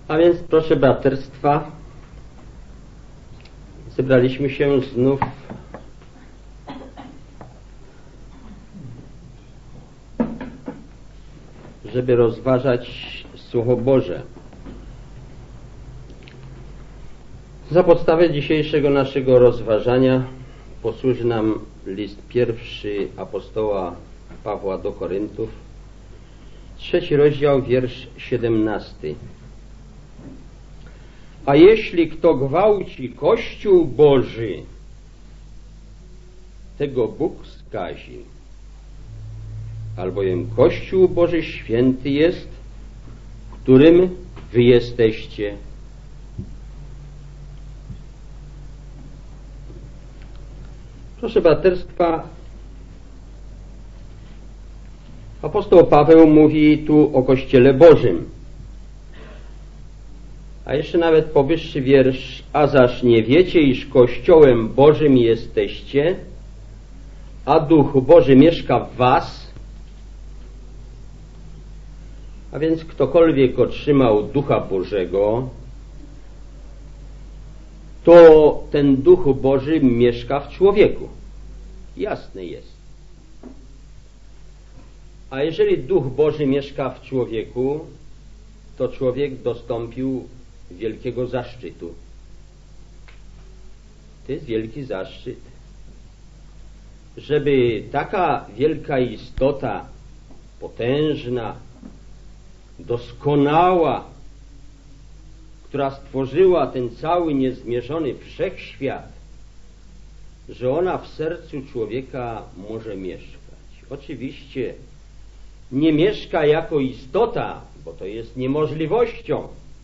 A więc, proszę braterstwa, zebraliśmy się znów żeby rozważać Słowo Boże. Za podstawę dzisiejszego naszego rozważania posłuży nam list pierwszy apostoła Pawła do Koryntów, 3 rozdział, wiersz 17. A jeśli kto gwałci Kościół Boży, tego Bóg skazi. Albowiem Kościół Boży święty jest, którym wy jesteście. Proszę braterstwa, apostoł Paweł mówi tu o Kościele Bożym. A jeszcze nawet powyższy wiersz: a zaś nie wiecie, iż Kościołem Bożym jesteście, a Duch Boży mieszka w was. A więc ktokolwiek otrzymał Ducha Bożego, to ten Duch Boży mieszka w człowieku. Jasne jest. A jeżeli Duch Boży mieszka w człowieku, to człowiek dostąpił wielkiego zaszczytu. To jest wielki zaszczyt. Żeby taka wielka istota, potężna, doskonała, która stworzyła ten cały niezmierzony wszechświat, że ona w sercu człowieka może mieszkać. Oczywiście nie mieszka jako istota, bo to jest niemożliwością.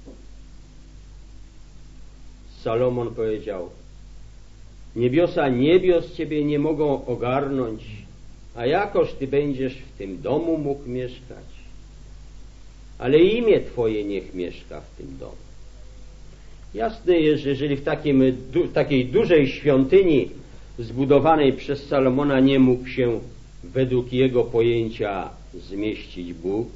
Salomon powiedział: niebiosa niebios Ciebie nie mogą ogarnąć, a jakoż Ty będziesz w tym domu mógł mieszkać? Ale imię Twoje niech mieszka w tym domu. Jasne jest, że jeżeli w takiej dużej świątyni zbudowanej przez Salomona nie mógł się według jego pojęcia zmieścić Bóg,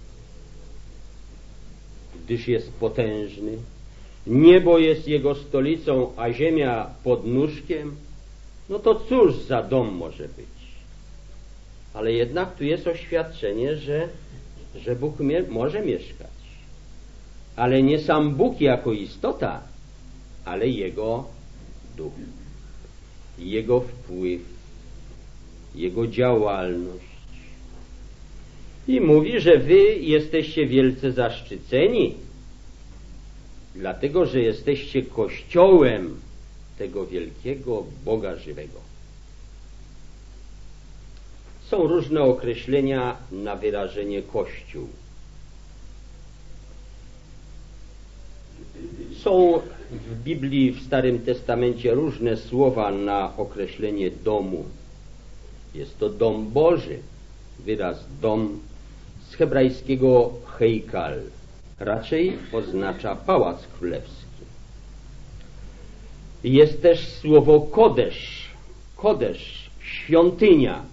gdyż jest potężny, niebo jest jego stolicą, a ziemia podnóżkiem, no to cóż za dom może być? Ale jednak tu jest oświadczenie, że Bóg może mieszkać. Ale nie sam Bóg jako istota, ale Jego duch, Jego wpływ, Jego działalność. I mówi, że wy jesteście wielce zaszczyceni, dlatego że jesteście Kościołem tego wielkiego Boga żywego. Są różne określenia na wyrażenie Kościół. Są w Biblii, w Starym Testamencie różne słowa na określenie domu. Jest to dom Boży. Wyraz dom z hebrajskiego heikal raczej oznacza pałac królewski. Jest też słowo kodesz. Kodesz, świątynia.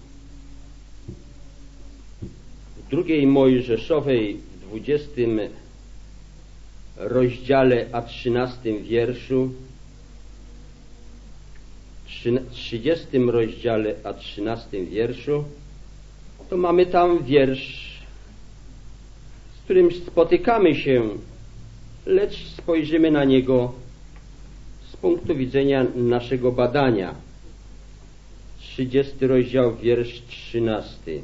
W drugiej Mojżeszowej, w 20 rozdziale, a 13 wierszu, 30 rozdziale, a 13 wierszu, to mamy tam wiersz, z którym spotykamy się, lecz spojrzymy na niego z punktu widzenia naszego badania. 30 rozdział, wiersz 13.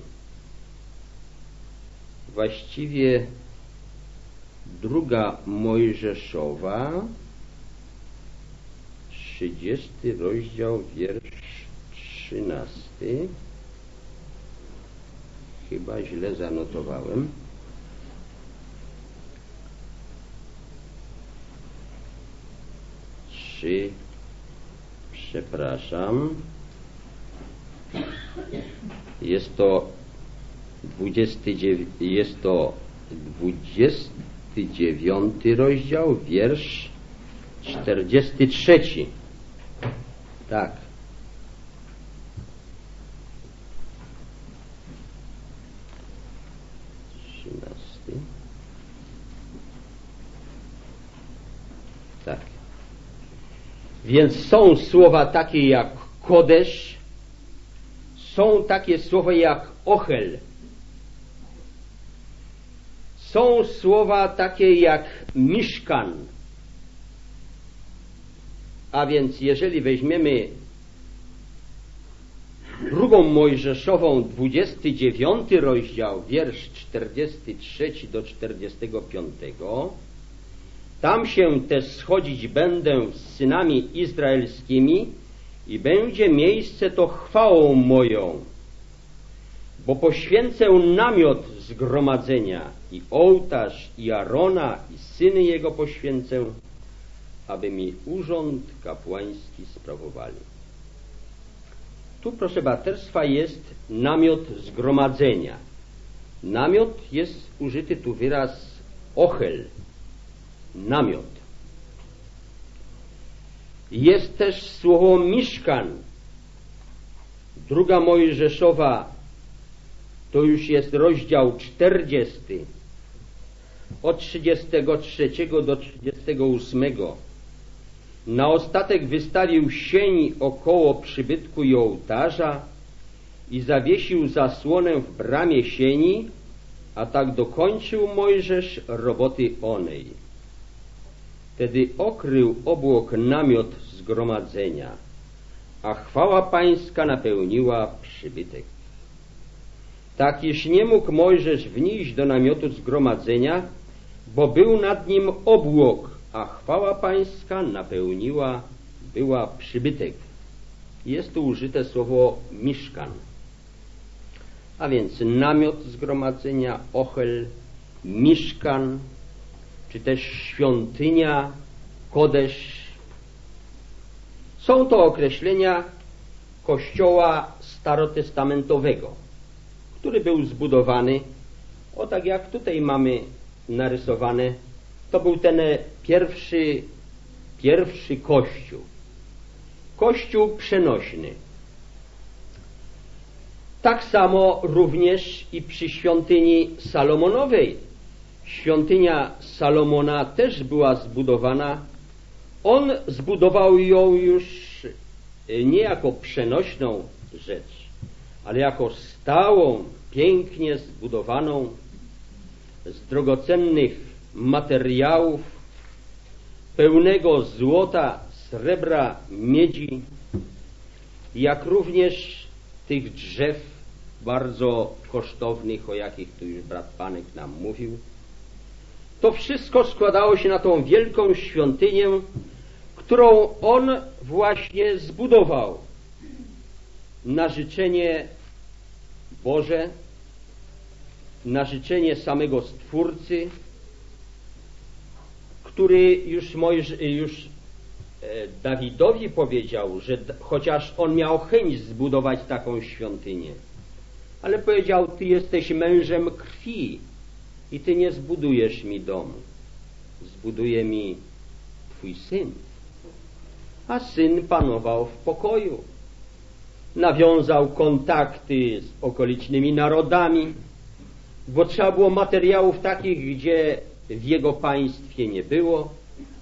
Właściwie druga Mojżeszowa, 30 rozdział, wiersz 13. Chyba źle zanotowałem. Przepraszam. Jest to 29 rozdział, wiersz 43. Tak. Tak. Więc są słowa takie jak Kodesz, są takie słowa jak Ochel, są słowa takie jak Miszkan. A więc jeżeli weźmiemy drugą Mojżeszową, 29 rozdział, wiersz 43 do 45, tam się też schodzić będę z synami izraelskimi i będzie miejsce to chwałą moją, bo poświęcę namiot zgromadzenia i ołtarz i Arona i syny jego poświęcę, aby mi urząd kapłański sprawowali. Tu, proszę braterstwa, jest namiot zgromadzenia. Namiot jest użyty tu wyraz ochel, namiot. Jest też słowo miszkan. Druga Mojżeszowa, to już jest rozdział 40, od 33 do 38. Na ostatek wystawił sień około przybytku i ołtarza i zawiesił zasłonę w bramie sieni, a tak dokończył Mojżesz roboty onej. Wtedy okrył obłok namiot zgromadzenia, a chwała pańska napełniła przybytek. Tak iż nie mógł Mojżesz wnieść do namiotu zgromadzenia, bo był nad nim obłok, a chwała pańska była przybytek. Jest tu użyte słowo miszkan. A więc namiot zgromadzenia, ochel, miszkan, czy też świątynia, kodesz. Są to określenia kościoła starotestamentowego, który był zbudowany, o tak jak tutaj mamy narysowane, to był ten pierwszy kościół. Kościół przenośny. Tak samo również i przy świątyni Salomonowej. Świątynia Salomona też była zbudowana. On zbudował ją już nie jako przenośną rzecz, ale jako stałą, pięknie zbudowaną z drogocennych materiałów, pełnego złota, srebra, miedzi, jak również tych drzew bardzo kosztownych, o jakich tu już brat Panek nam mówił. To wszystko składało się na tą wielką świątynię, którą on właśnie zbudował na życzenie Boże, na życzenie samego Stwórcy, który już Dawidowi powiedział, że chociaż on miał chęć zbudować taką świątynię, ale powiedział: ty jesteś mężem krwi i ty nie zbudujesz mi domu, zbuduje mi twój syn. A syn panował w pokoju, nawiązał kontakty z okolicznymi narodami, bo trzeba było materiałów takich, gdzie w jego państwie nie było.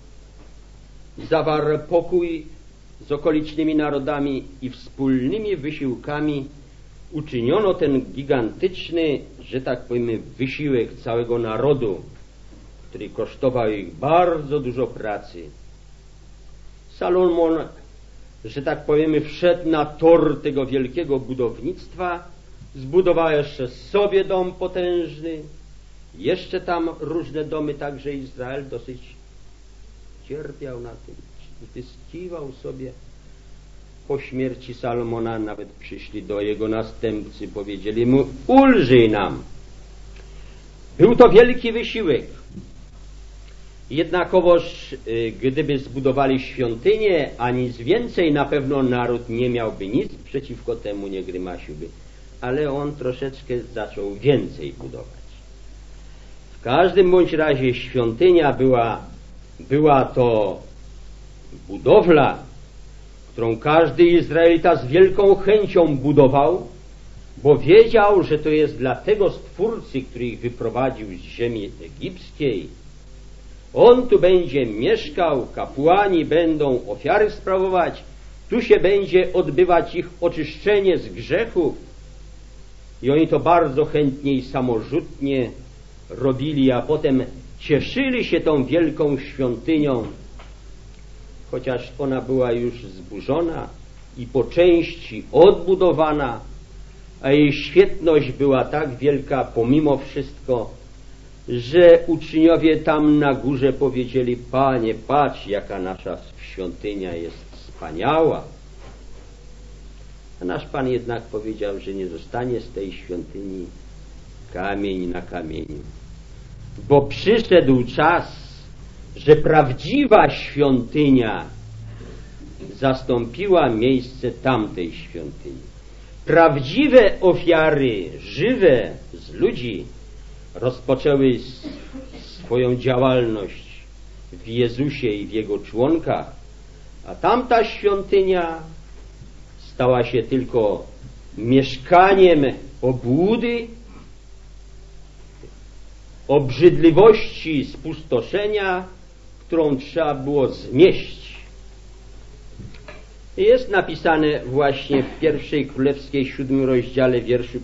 Zawarł pokój z okolicznymi narodami i wspólnymi wysiłkami uczyniono ten gigantyczny, że tak powiemy, wysiłek całego narodu, który kosztował ich bardzo dużo pracy. Salomon, że tak powiemy, wszedł na tor tego wielkiego budownictwa, zbudował jeszcze sobie dom potężny, jeszcze tam różne domy, także Izrael dosyć cierpiał na tym, wytyskiwał sobie. Po śmierci Salomona nawet przyszli do jego następcy, powiedzieli mu: ulżyj nam. Był to wielki wysiłek. Jednakowoż gdyby zbudowali świątynię, a nic więcej, na pewno naród nie miałby nic przeciwko temu, nie grymasiłby. Ale on troszeczkę zaczął więcej budować. W każdym bądź razie świątynia była to budowla, którą każdy Izraelita z wielką chęcią budował, bo wiedział, że to jest dla tego Stwórcy, który ich wyprowadził z ziemi egipskiej, On tu będzie mieszkał, kapłani będą ofiary sprawować, tu się będzie odbywać ich oczyszczenie z grzechów. I oni to bardzo chętnie i samorzutnie robili, a potem cieszyli się tą wielką świątynią, chociaż ona była już zburzona i po części odbudowana, a jej świetność była tak wielka pomimo wszystko, że uczniowie tam na górze powiedzieli: Panie, patrz, jaka nasza świątynia jest wspaniała. A nasz Pan jednak powiedział, że nie zostanie z tej świątyni kamień na kamieniu, bo przyszedł czas, że prawdziwa świątynia zastąpiła miejsce tamtej świątyni. Prawdziwe ofiary, żywe z ludzi, rozpoczęły swoją działalność w Jezusie i w Jego członkach, a tamta świątynia stała się tylko mieszkaniem obłudy, obrzydliwości, spustoszenia, którą trzeba było zmieść. Jest napisane właśnie w pierwszej Królewskiej 7 rozdziale, wierszu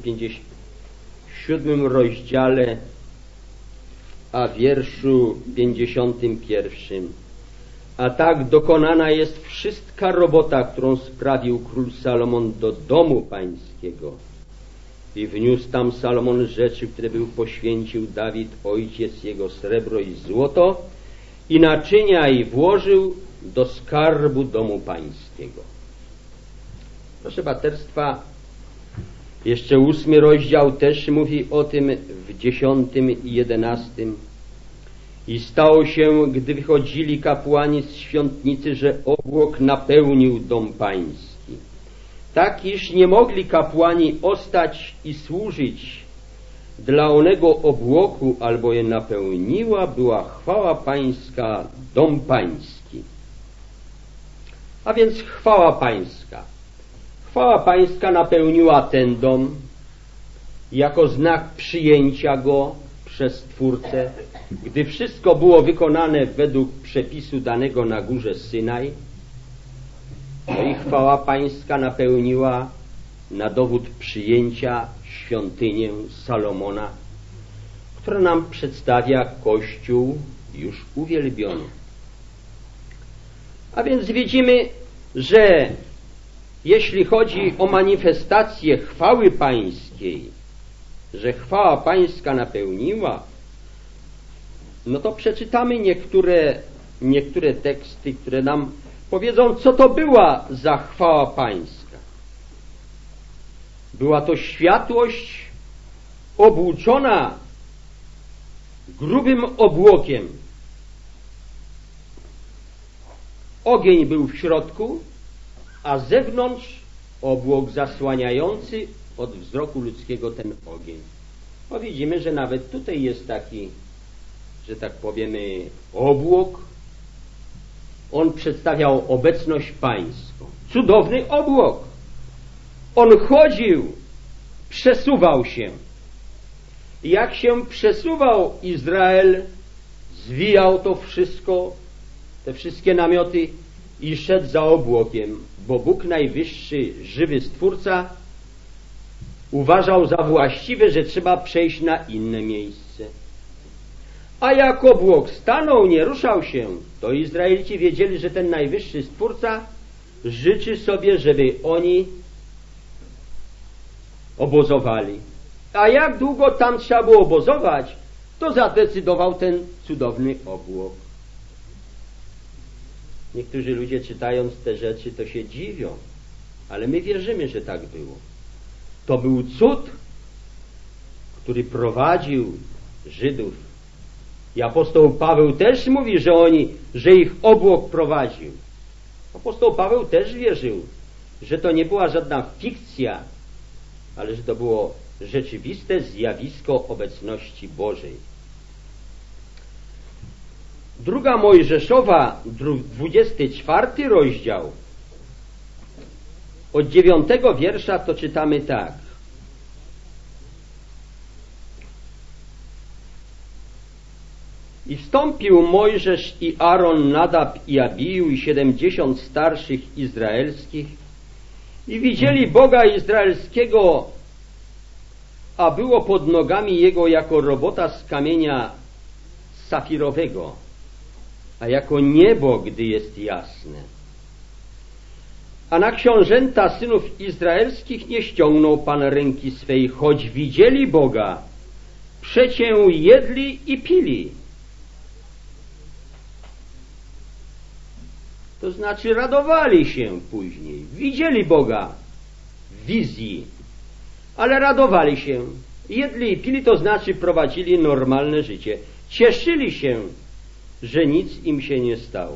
7 rozdziale, a wierszu 51. A tak dokonana jest wszystka robota, którą sprawił król Salomon do domu pańskiego. I wniósł tam Salomon rzeczy, które był poświęcił Dawid, ojciec jego, srebro i złoto, i naczynia i włożył do skarbu domu pańskiego. Proszę braterstwa, jeszcze 8 rozdział też mówi o tym w 10 i 11. I stało się, gdy wychodzili kapłani z świątnicy, że obłok napełnił dom pański, tak iż nie mogli kapłani ostać i służyć dla onego obłoku, albo je napełniła była chwała pańska, dom pański. A więc chwała pańska. Chwała pańska napełniła ten dom jako znak przyjęcia go przez Stwórcę, gdy wszystko było wykonane według przepisu danego na górze Synaj. No i chwała pańska napełniła na dowód przyjęcia świątynię Salomona, która nam przedstawia Kościół już uwielbiony. A więc widzimy, że jeśli chodzi o manifestację chwały pańskiej, że chwała pańska napełniła, no to przeczytamy niektóre teksty, które nam powiedzą, co to była za chwała pańska. Była to światłość obłuczona grubym obłokiem. Ogień był w środku, a z zewnątrz obłok zasłaniający od wzroku ludzkiego ten ogień. No widzimy, że nawet tutaj jest taki, że tak powiemy, obłok. On przedstawiał obecność pańską. Cudowny obłok. On chodził, przesuwał się. Jak się przesuwał Izrael, zwijał to wszystko, te wszystkie namioty i szedł za obłokiem, bo Bóg Najwyższy, żywy Stwórca, uważał za właściwe, że trzeba przejść na inne miejsce. A jak obłok stanął, nie ruszał się, to Izraelici wiedzieli, że ten Najwyższy Stwórca życzy sobie, żeby oni obozowali. A jak długo tam trzeba było obozować, to zadecydował ten cudowny obłok. Niektórzy ludzie, czytając te rzeczy, to się dziwią, ale my wierzymy, że tak było. To był cud, który prowadził Żydów. I apostoł Paweł też mówi, że ich obłok prowadził. Apostoł Paweł też wierzył, że to nie była żadna fikcja, ale że to było rzeczywiste zjawisko obecności Bożej. 2 Mojżeszowa, 24 rozdział, od 9 wiersza to czytamy tak. I wstąpił Mojżesz i Aaron, Nadab i Abiu i 70 starszych izraelskich i widzieli Boga izraelskiego, a było pod nogami jego jako robota z kamienia safirowego, a jako niebo, gdy jest jasne. A na książęta synów izraelskich nie ściągnął Pan ręki swej, choć widzieli Boga, przecie jedli i pili. To znaczy radowali się później. Widzieli Boga w wizji, ale radowali się. Jedli i pili, to znaczy prowadzili normalne życie. Cieszyli się, że nic im się nie stało.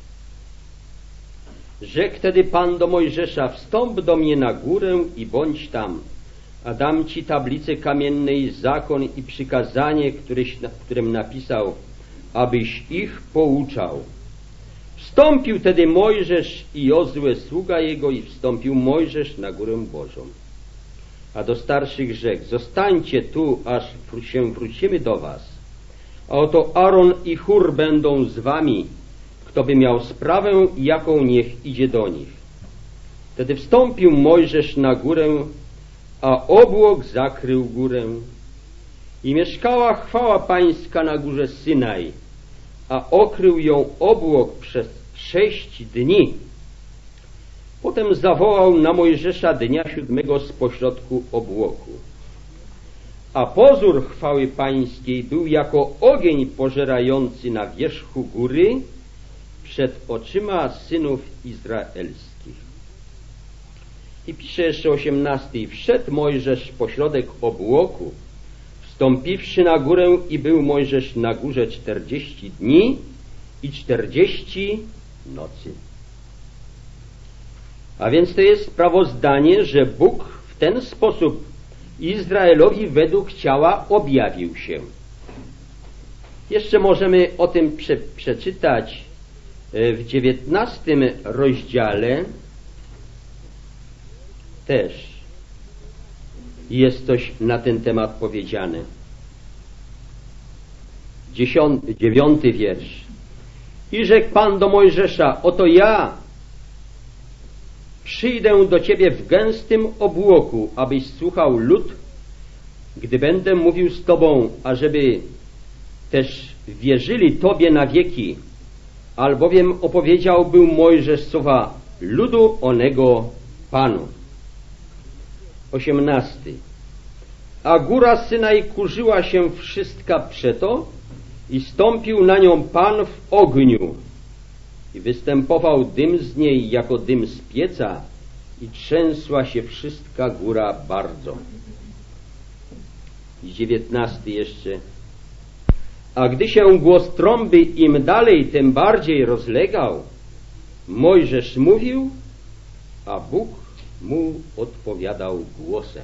Rzekł wtedy Pan do Mojżesza: wstąp do mnie na górę i bądź tam, a dam ci tablicę kamienne i zakon i przykazanie, którym napisał, abyś ich pouczał. Wstąpił tedy Mojżesz i Jozue sługa jego i wstąpił Mojżesz na górę Bożą. A do starszych rzekł: zostańcie tu, aż się wrócimy do was. A oto Aaron i Hur będą z wami. Kto by miał sprawę, jaką, niech idzie do nich. Wtedy wstąpił Mojżesz na górę, a obłok zakrył górę. I mieszkała chwała Pańska na górze Synaj, a okrył ją obłok przez 6 dni. Potem zawołał na Mojżesza dnia 7 z pośrodku obłoku. A pozór chwały Pańskiej był jako ogień pożerający na wierzchu góry przed oczyma synów izraelskich. I pisze jeszcze 18. I wszedł Mojżesz pośrodek obłoku, wstąpiwszy na górę, i był Mojżesz na górze 40 dni i 40 nocy. A więc to jest sprawozdanie, że Bóg w ten sposób Izraelowi według ciała objawił się. Jeszcze możemy o tym przeczytać w 19 rozdziale. Też jest coś na ten temat powiedziane. 9 wiersz. I rzekł Pan do Mojżesza: oto ja przyjdę do ciebie w gęstym obłoku, abyś słuchał lud, gdy będę mówił z tobą, ażeby też wierzyli tobie na wieki. Albowiem opowiedział był Mojżesz słowa ludu onego Panu. 18. A góra Synaj kurzyła się wszystka przeto i stąpił na nią Pan w ogniu i występował dym z niej jako dym z pieca i trzęsła się wszystka góra bardzo. I 19 jeszcze. A gdy się głos trąby im dalej, tym bardziej rozlegał, Mojżesz mówił, a Bóg mu odpowiadał głosem.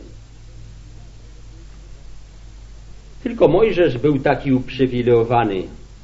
Tylko Mojżesz był taki uprzywilejowany,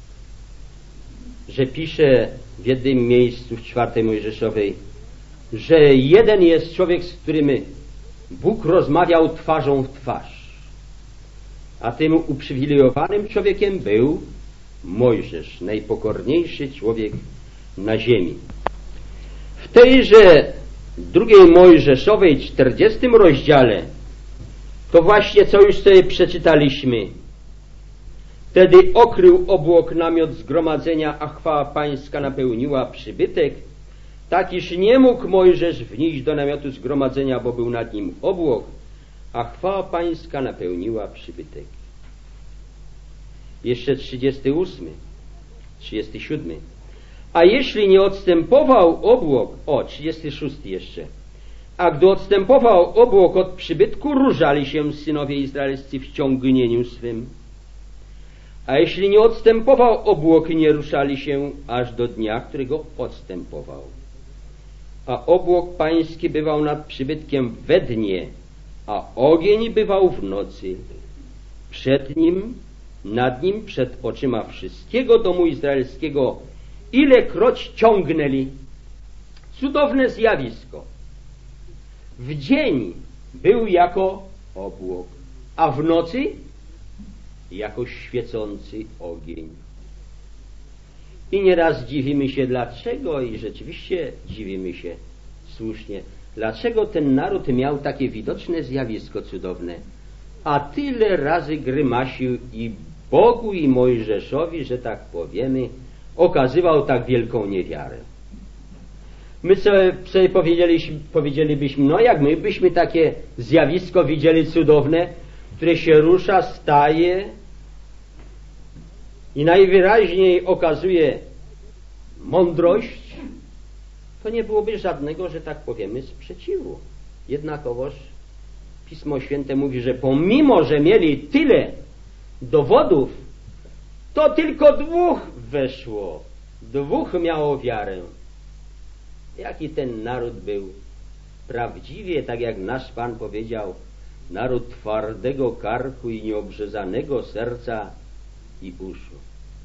że pisze w jednym miejscu w 4 Mojżeszowej, że jeden jest człowiek, z którym Bóg rozmawiał twarzą w twarz. A tym uprzywilejowanym człowiekiem był Mojżesz, najpokorniejszy człowiek na ziemi. W tejże 2 Mojżeszowej 40 rozdziale, to właśnie co już sobie przeczytaliśmy. Wtedy okrył obłok namiot zgromadzenia, a chwała Pańska napełniła przybytek, tak iż nie mógł Mojżesz wnieść do namiotu zgromadzenia, bo był nad nim obłok, a chwała Pańska napełniła przybytek. Jeszcze 37. A jeśli nie odstępował obłok, 36 jeszcze. A gdy odstępował obłok od przybytku, różali się synowie izraelscy w ciągnieniu swym. A jeśli nie odstępował obłok, nie ruszali się aż do dnia, którego odstępował. A obłok pański bywał nad przybytkiem we dnie, a ogień bywał w nocy. Przed nim, nad nim, przed oczyma wszystkiego domu izraelskiego, ilekroć ciągnęli. Cudowne zjawisko. W dzień był jako obłok, a w nocy jako świecący ogień. I nieraz dziwimy się dlaczego, i rzeczywiście dziwimy się słusznie, dlaczego ten naród miał takie widoczne zjawisko cudowne, a tyle razy grymasił i Bogu i Mojżeszowi, że tak powiemy, okazywał tak wielką niewiarę. My sobie powiedzielibyśmy, no jak my byśmy takie zjawisko widzieli cudowne, które się rusza, staje i najwyraźniej okazuje mądrość, to nie byłoby żadnego, że tak powiemy, sprzeciwu. Jednakowoż Pismo Święte mówi, że pomimo, że mieli tyle dowodów, to tylko 2 weszło. 2 miało wiarę. Jaki ten naród był prawdziwie, tak jak nasz Pan powiedział, naród twardego karku i nieobrzezanego serca i uszu.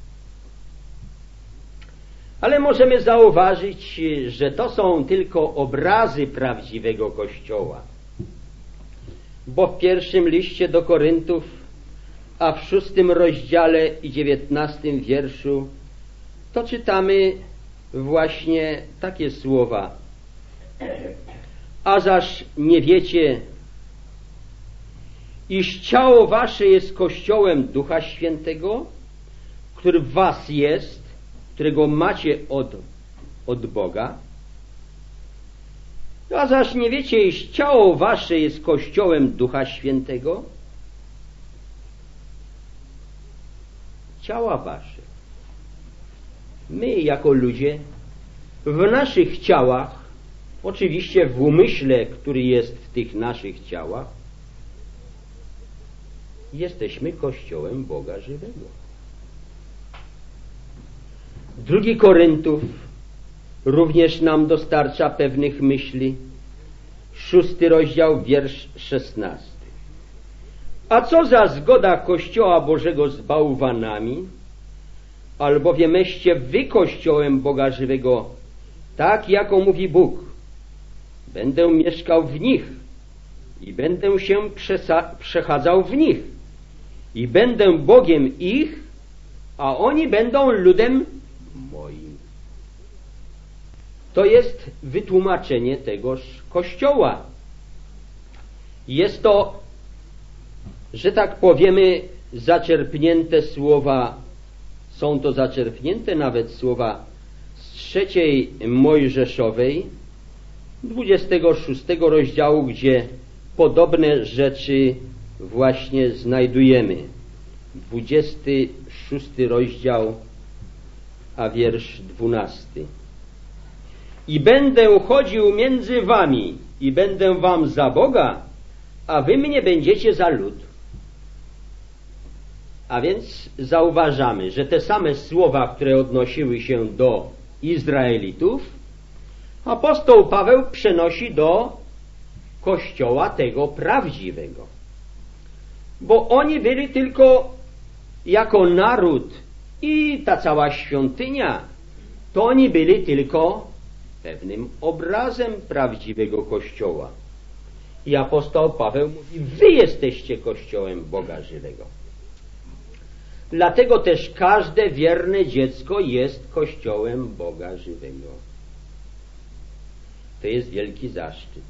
Ale możemy zauważyć, że to są tylko obrazy prawdziwego Kościoła. Bo w 1 liście do Koryntów, a w 6 rozdziale i 19 wierszu, to czytamy właśnie takie słowa. A zaś nie wiecie, iż ciało wasze jest Kościołem Ducha Świętego, który w was jest, którego macie od Boga. A zaś nie wiecie, iż ciało wasze jest Kościołem Ducha Świętego? Ciała wasze. My jako ludzie w naszych ciałach, oczywiście w umyśle, który jest w tych naszych ciałach, jesteśmy Kościołem Boga żywego. 2 Koryntów również nam dostarcza pewnych myśli. 6 rozdział, wiersz 16. A co za zgoda Kościoła Bożego z bałwanami? Albowiemeście wy Kościołem Boga żywego, tak jako mówi Bóg. Będę mieszkał w nich i będę się przechadzał w nich i będę Bogiem ich, a oni będą ludem moim. To jest wytłumaczenie tegoż Kościoła. Jest to, że tak powiemy, zaczerpnięte słowa, są to zaczerpnięte nawet słowa z 3 Mojżeszowej, 26 rozdziału, gdzie podobne rzeczy właśnie znajdujemy. 26 rozdział, a wiersz 12. I będę chodził między wami i będę wam za Boga, a wy mnie będziecie za lud. A więc zauważamy, że te same słowa, które odnosiły się do Izraelitów, apostoł Paweł przenosi do Kościoła tego prawdziwego. Bo oni byli tylko jako naród i ta cała świątynia, to oni byli tylko pewnym obrazem prawdziwego Kościoła. I apostoł Paweł mówi, wy jesteście Kościołem Boga żywego. Dlatego też każde wierne dziecko jest Kościołem Boga żywego. To jest wielki zaszczyt.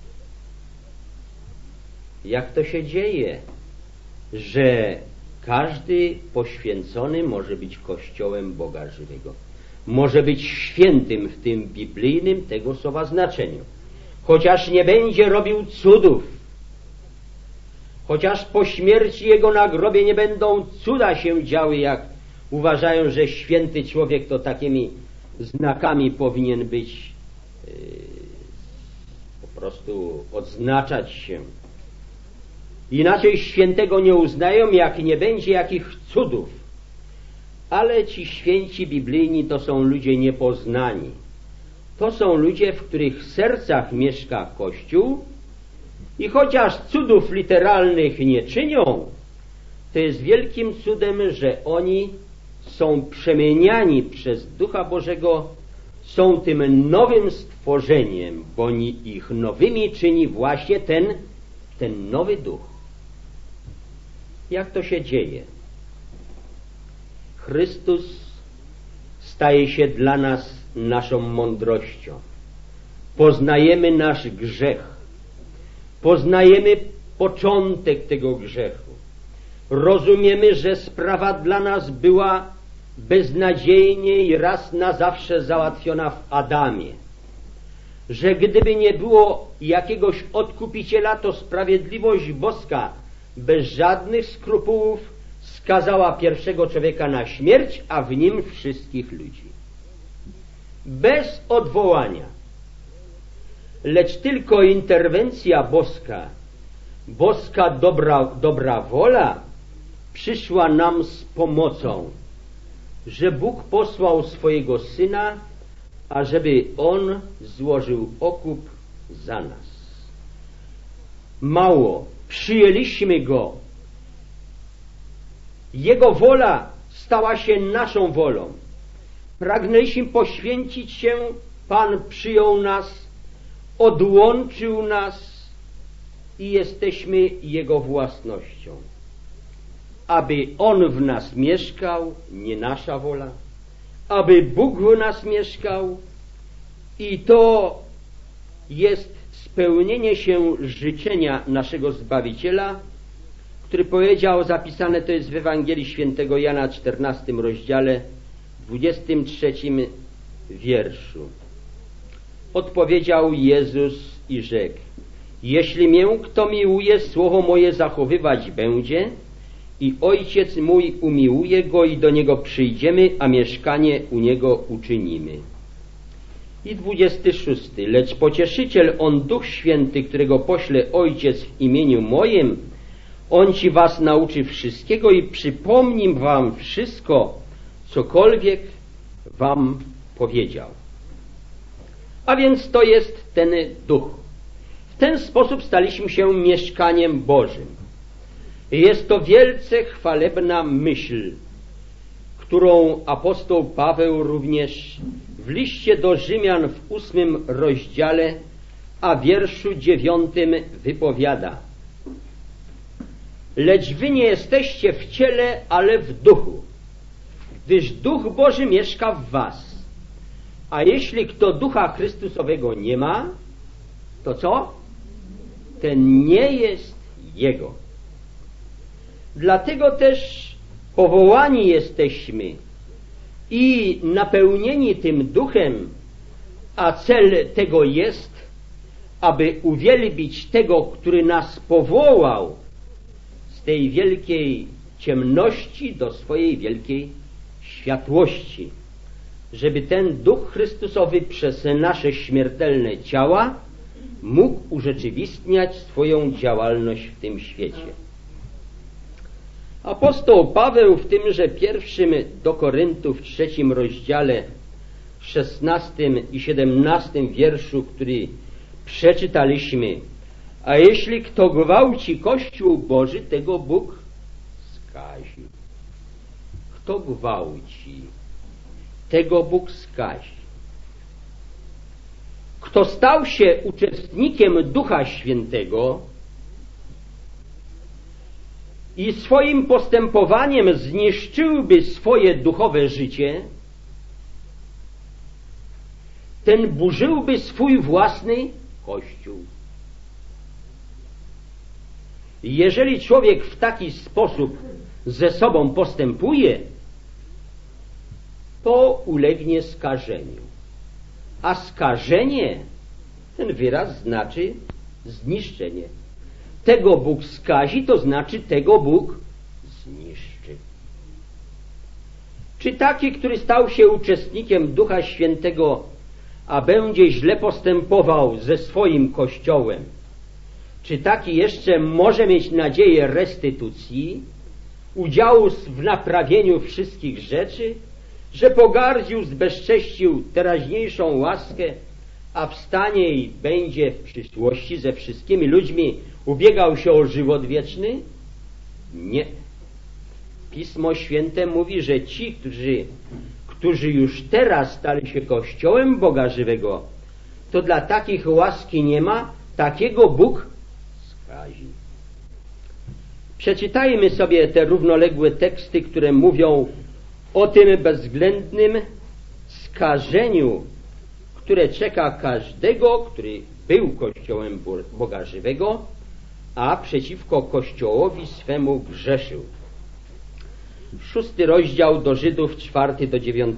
Jak to się dzieje, że każdy poświęcony może być Kościołem Boga żywego? Może być świętym w tym biblijnym tego słowa znaczeniu. Chociaż nie będzie robił cudów, chociaż po śmierci jego na grobie nie będą cuda się działy, jak uważają, że święty człowiek to takimi znakami powinien być, po prostu odznaczać się. Inaczej świętego nie uznają, jak nie będzie jakich cudów. Ale ci święci biblijni to są ludzie niepoznani. To są ludzie, w których sercach mieszka Kościół i chociaż cudów literalnych nie czynią, to jest wielkim cudem, że oni są przemieniani przez Ducha Bożego, są tym nowym stworzeniem, bo ich nowymi czyni właśnie ten nowy Duch. Jak to się dzieje? Chrystus staje się dla nas naszą mądrością. Poznajemy nasz grzech. Poznajemy początek tego grzechu. Rozumiemy, że sprawa dla nas była beznadziejnie i raz na zawsze załatwiona w Adamie. Że gdyby nie było jakiegoś odkupiciela, to sprawiedliwość boska bez żadnych skrupułów skazała pierwszego człowieka na śmierć, a w nim wszystkich ludzi. Bez odwołania. Lecz tylko interwencja boska dobra wola przyszła nam z pomocą, że Bóg posłał swojego Syna, ażeby On złożył okup za nas. Mało, przyjęliśmy Go. Jego wola stała się naszą wolą. Pragnęliśmy poświęcić się, Pan przyjął nas, odłączył nas i jesteśmy Jego własnością. Aby On w nas mieszkał, nie nasza wola, aby Bóg w nas mieszkał, i to jest spełnienie się życzenia naszego Zbawiciela, który powiedział, zapisane to jest w Ewangelii Świętego Jana, 14 rozdziale, 23 wierszu. Odpowiedział Jezus i rzekł: jeśli mię kto miłuje, słowo moje zachowywać będzie, i Ojciec mój umiłuje go i do niego przyjdziemy, a mieszkanie u niego uczynimy. I 26. Lecz Pocieszyciel, on Duch Święty, którego pośle Ojciec w imieniu moim, on ci was nauczy wszystkiego i przypomni wam wszystko, cokolwiek wam powiedział. A więc to jest ten Duch. W ten sposób staliśmy się mieszkaniem Bożym. Jest to wielce chwalebna myśl, którą apostoł Paweł również w liście do Rzymian w 8 rozdziale, a wierszu 9 wypowiada. Lecz wy nie jesteście w ciele, ale w duchu, gdyż Duch Boży mieszka w was. A jeśli kto Ducha Chrystusowego nie ma, to co? Ten nie jest Jego. Dlatego też powołani jesteśmy i napełnieni tym Duchem, a cel tego jest, aby uwielbić tego, który nas powołał z tej wielkiej ciemności do swojej wielkiej światłości, żeby ten Duch Chrystusowy przez nasze śmiertelne ciała mógł urzeczywistniać swoją działalność w tym świecie. Apostoł Paweł w tymże pierwszym do Koryntów 3 rozdziale 16 i 17 wierszu, który przeczytaliśmy: a jeśli kto gwałci Kościół Boży, tego Bóg skazi. Kto gwałci, tego Bóg skazi. Kto stał się uczestnikiem Ducha Świętego i swoim postępowaniem zniszczyłby swoje duchowe życie, ten burzyłby swój własny Kościół. Jeżeli człowiek w taki sposób ze sobą postępuje, to ulegnie skażeniu. A skażenie, ten wyraz znaczy zniszczenie. Tego Bóg skazi, to znaczy tego Bóg zniszczy. Czy taki, który stał się uczestnikiem Ducha Świętego, a będzie źle postępował ze swoim Kościołem, czy taki jeszcze może mieć nadzieję restytucji, udziału w naprawieniu wszystkich rzeczy, że pogardził, zbezcześcił teraźniejszą łaskę, a wstanie i będzie w przyszłości ze wszystkimi ludźmi ubiegał się o żywot wieczny? Nie. Pismo Święte mówi, że ci, którzy już teraz stali się Kościołem Boga żywego, to dla takich łaski nie ma, takiego Bóg skazi. Przeczytajmy sobie te równoległe teksty, które mówią o tym bezwzględnym skażeniu, które czeka każdego, który był Kościołem Boga żywego, a przeciwko Kościołowi swemu grzeszył. 6 rozdział do Żydów, 4 do 9.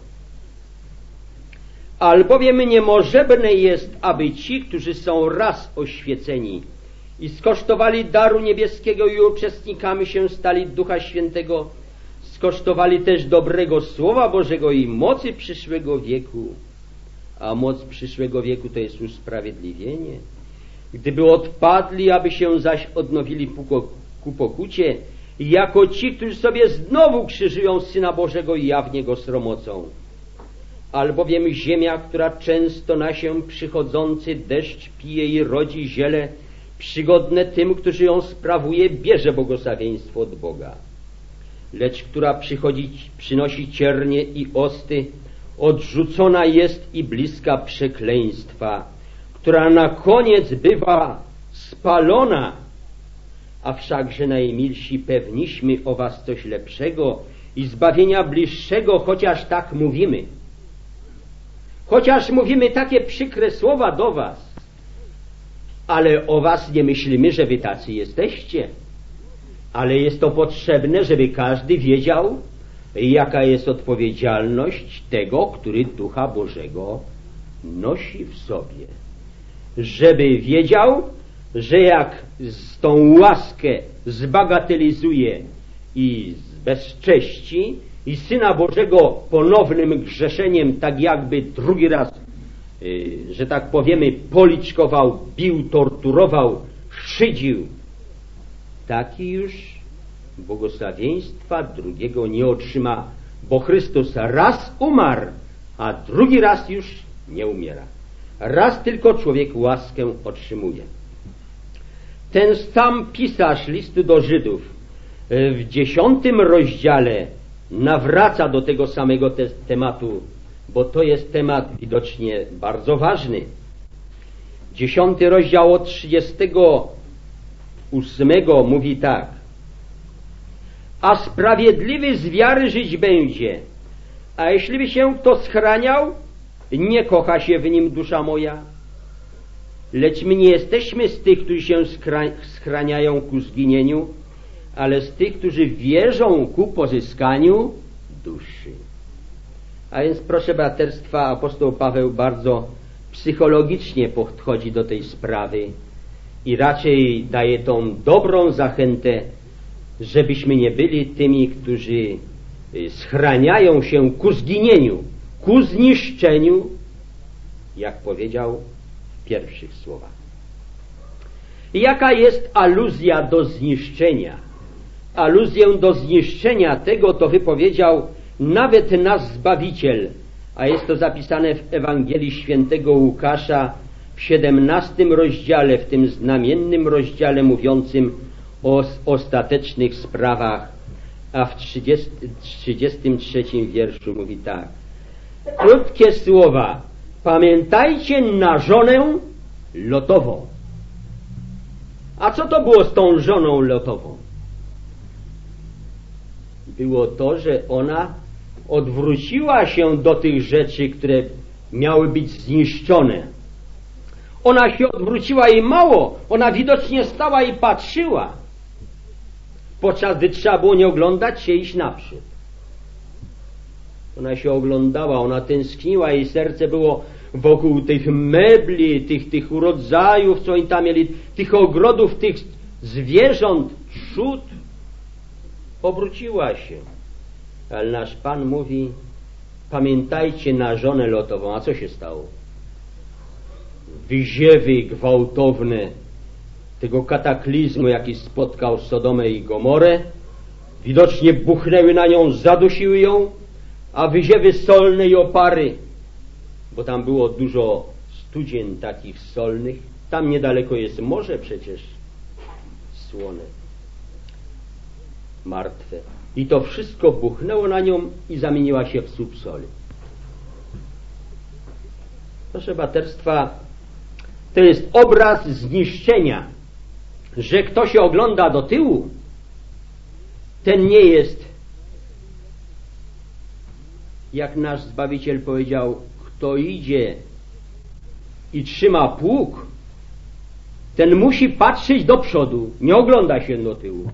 Albowiem niemożebne jest, aby ci, którzy są raz oświeceni i skosztowali daru niebieskiego i uczestnikami się stali Ducha Świętego, skosztowali też dobrego Słowa Bożego i mocy przyszłego wieku. A moc przyszłego wieku to jest usprawiedliwienie. Gdyby odpadli, aby się zaś odnowili ku pokucie, jako ci, którzy sobie znowu krzyżują Syna Bożego i jawnie Go sromocą. Albowiem ziemia, która często na się przychodzący deszcz pije i rodzi ziele przygodne tym, którzy ją sprawuje, bierze błogosławieństwo od Boga. Lecz która przynosi ciernie i osty, odrzucona jest i bliska przekleństwa, która na koniec bywa spalona. A wszakże najmilsi pewniśmy o was coś lepszego i zbawienia bliższego, chociaż tak mówimy. Chociaż mówimy takie przykre słowa do was, ale o was nie myślimy, że wy tacy jesteście. Ale jest to potrzebne, żeby każdy wiedział, jaka jest odpowiedzialność tego, który Ducha Bożego nosi w sobie. Żeby wiedział, że jak tą łaskę zbagatelizuje i zbezcześci i Syna Bożego ponownym grzeszeniem tak jakby drugi raz, że tak powiemy, policzkował, bił, torturował, szydził, taki już błogosławieństwa drugiego nie otrzyma, bo Chrystus raz umarł, a drugi raz już nie umiera. Raz tylko człowiek łaskę otrzymuje. Ten sam pisarz listu do Żydów w 10 rozdziale nawraca do tego samego tematu, bo to jest temat widocznie bardzo ważny. 10 rozdział od 38 mówi tak: a sprawiedliwy z wiary żyć będzie, a jeśli by się kto schraniał, nie kocha się w nim dusza moja. Lecz my nie jesteśmy z tych, którzy się schraniają ku zginieniu, ale z tych, którzy wierzą ku pozyskaniu duszy. A więc, proszę braterstwa, apostoł Paweł bardzo psychologicznie podchodzi do tej sprawy i raczej daje tą dobrą zachętę, żebyśmy nie byli tymi, którzy schraniają się ku zginieniu, ku zniszczeniu, jak powiedział w pierwszych słowach. Jaka jest aluzja do zniszczenia? Aluzję do zniszczenia tego to wypowiedział nawet nasz Zbawiciel, a jest to zapisane w Ewangelii Świętego Łukasza w 17 rozdziale, w tym znamiennym rozdziale mówiącym o ostatecznych sprawach, a w 33 wierszu mówi tak: krótkie słowa, pamiętajcie na żonę Lotową. A co to było z tą żoną Lotową? Było to, że ona odwróciła się do tych rzeczy, które miały być zniszczone. Ona się odwróciła i mało, ona widocznie stała i patrzyła, podczas gdy trzeba było nie oglądać się, iść naprzód. Ona się oglądała, ona tęskniła, jej serce było wokół tych mebli, tych urodzajów, co oni tam mieli, tych ogrodów, tych zwierząt, trzód. Obróciła się. Ale nasz Pan mówi: pamiętajcie na żonę Lotową. A co się stało? Wyziewy gwałtowne tego kataklizmu, jaki spotkał Sodomę i Gomorę, widocznie buchnęły na nią, zadusiły ją, a wyziewy solne i opary, bo tam było dużo studzien takich solnych, tam niedaleko jest morze przecież słone, martwe. I to wszystko buchnęło na nią i zamieniła się w słup soli. Proszę braterstwa, to jest obraz zniszczenia, że kto się ogląda do tyłu, ten nie jest jak nasz Zbawiciel powiedział, kto idzie i trzyma pług, ten musi patrzeć do przodu, nie ogląda się do tyłu.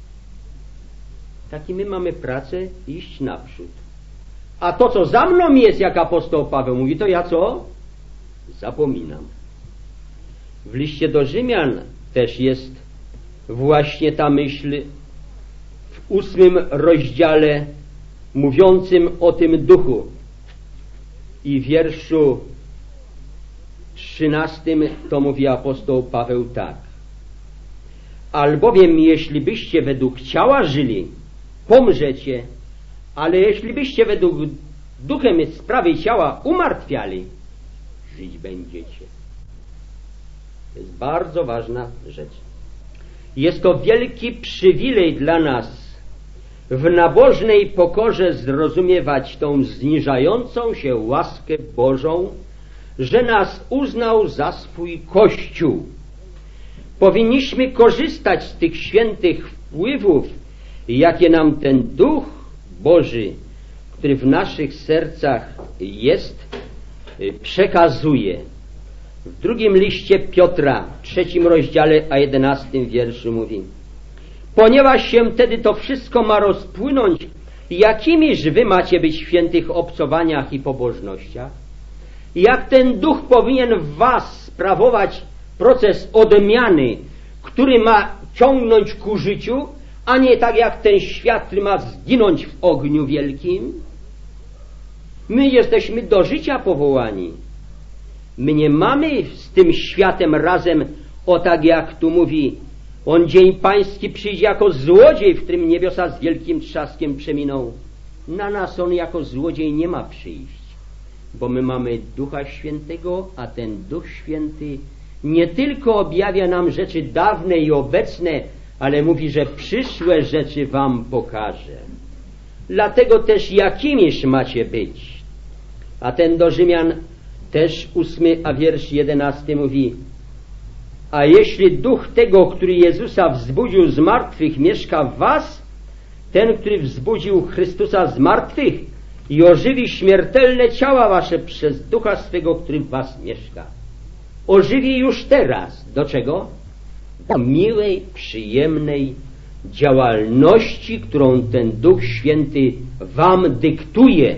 Taki my mamy pracę iść naprzód. A to, co za mną jest, jak apostoł Paweł mówi, to ja co? Zapominam. W liście do Rzymian też jest właśnie ta myśl w 8 rozdziale mówiącym o tym duchu. I w wierszu 13 to mówi apostoł Paweł tak. Albowiem jeśli byście według ciała żyli, pomrzecie, ale jeśli byście według duchem sprawy ciała umartwiali, żyć będziecie. To jest bardzo ważna rzecz. Jest to wielki przywilej dla nas w nabożnej pokorze zrozumiewać tą zniżającą się łaskę Bożą, że nas uznał za swój Kościół. Powinniśmy korzystać z tych świętych wpływów, jakie nam ten Duch Boży, który w naszych sercach jest, przekazuje. W 2 liście Piotra, 3 rozdziale, a 11 wierszu mówi: ponieważ się wtedy to wszystko ma rozpłynąć, jakimiż wy macie być w świętych obcowaniach i pobożnościach? Jak ten Duch powinien w was sprawować proces odmiany, który ma ciągnąć ku życiu, a nie tak jak ten świat, który ma zginąć w ogniu wielkim? My jesteśmy do życia powołani. My nie mamy z tym światem razem, o tak jak tu mówi, on dzień pański przyjdzie jako złodziej, w którym niebiosa z wielkim trzaskiem przeminą. Na nas on jako złodziej nie ma przyjść, bo my mamy Ducha Świętego, a ten Duch Święty nie tylko objawia nam rzeczy dawne i obecne, ale mówi, że przyszłe rzeczy wam pokaże. Dlatego też jakimiż macie być. A ten do Rzymian też 8, a wiersz 11 mówi: a jeśli duch tego, który Jezusa wzbudził z martwych, mieszka w was, ten, który wzbudził Chrystusa z martwych i ożywi śmiertelne ciała wasze przez ducha swego, który w was mieszka. Ożywi już teraz. Do czego? Do miłej, przyjemnej działalności, którą ten Duch Święty wam dyktuje.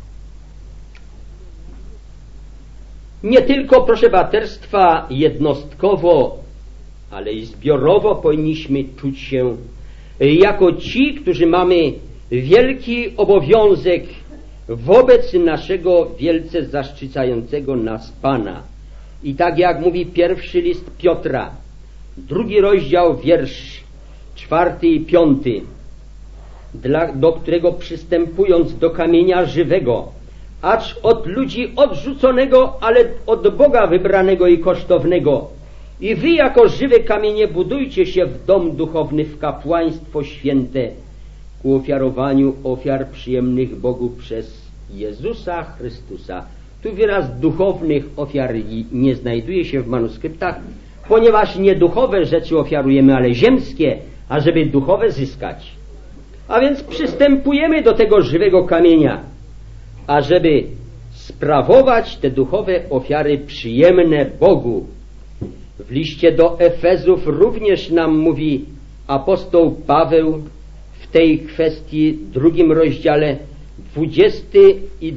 Nie tylko, proszę braterstwa, jednostkowo, ale i zbiorowo powinniśmy czuć się jako ci, którzy mamy wielki obowiązek wobec naszego wielce zaszczycającego nas Pana. I tak jak mówi 1 list Piotra, 2 rozdział, wiersz 4 i 5, do którego przystępując do kamienia żywego, acz od ludzi odrzuconego, ale od Boga wybranego i kosztownego, i wy jako żywe kamienie budujcie się w dom duchowny, w kapłaństwo święte, ku ofiarowaniu ofiar przyjemnych Bogu przez Jezusa Chrystusa. Tu wyraz duchownych ofiar nie znajduje się w manuskryptach, ponieważ nie duchowe rzeczy ofiarujemy, ale ziemskie, ażeby duchowe zyskać. A więc przystępujemy do tego żywego kamienia, ażeby sprawować te duchowe ofiary przyjemne Bogu. W liście do Efezów również nam mówi apostoł Paweł w tej kwestii, 2 rozdziale, 20 i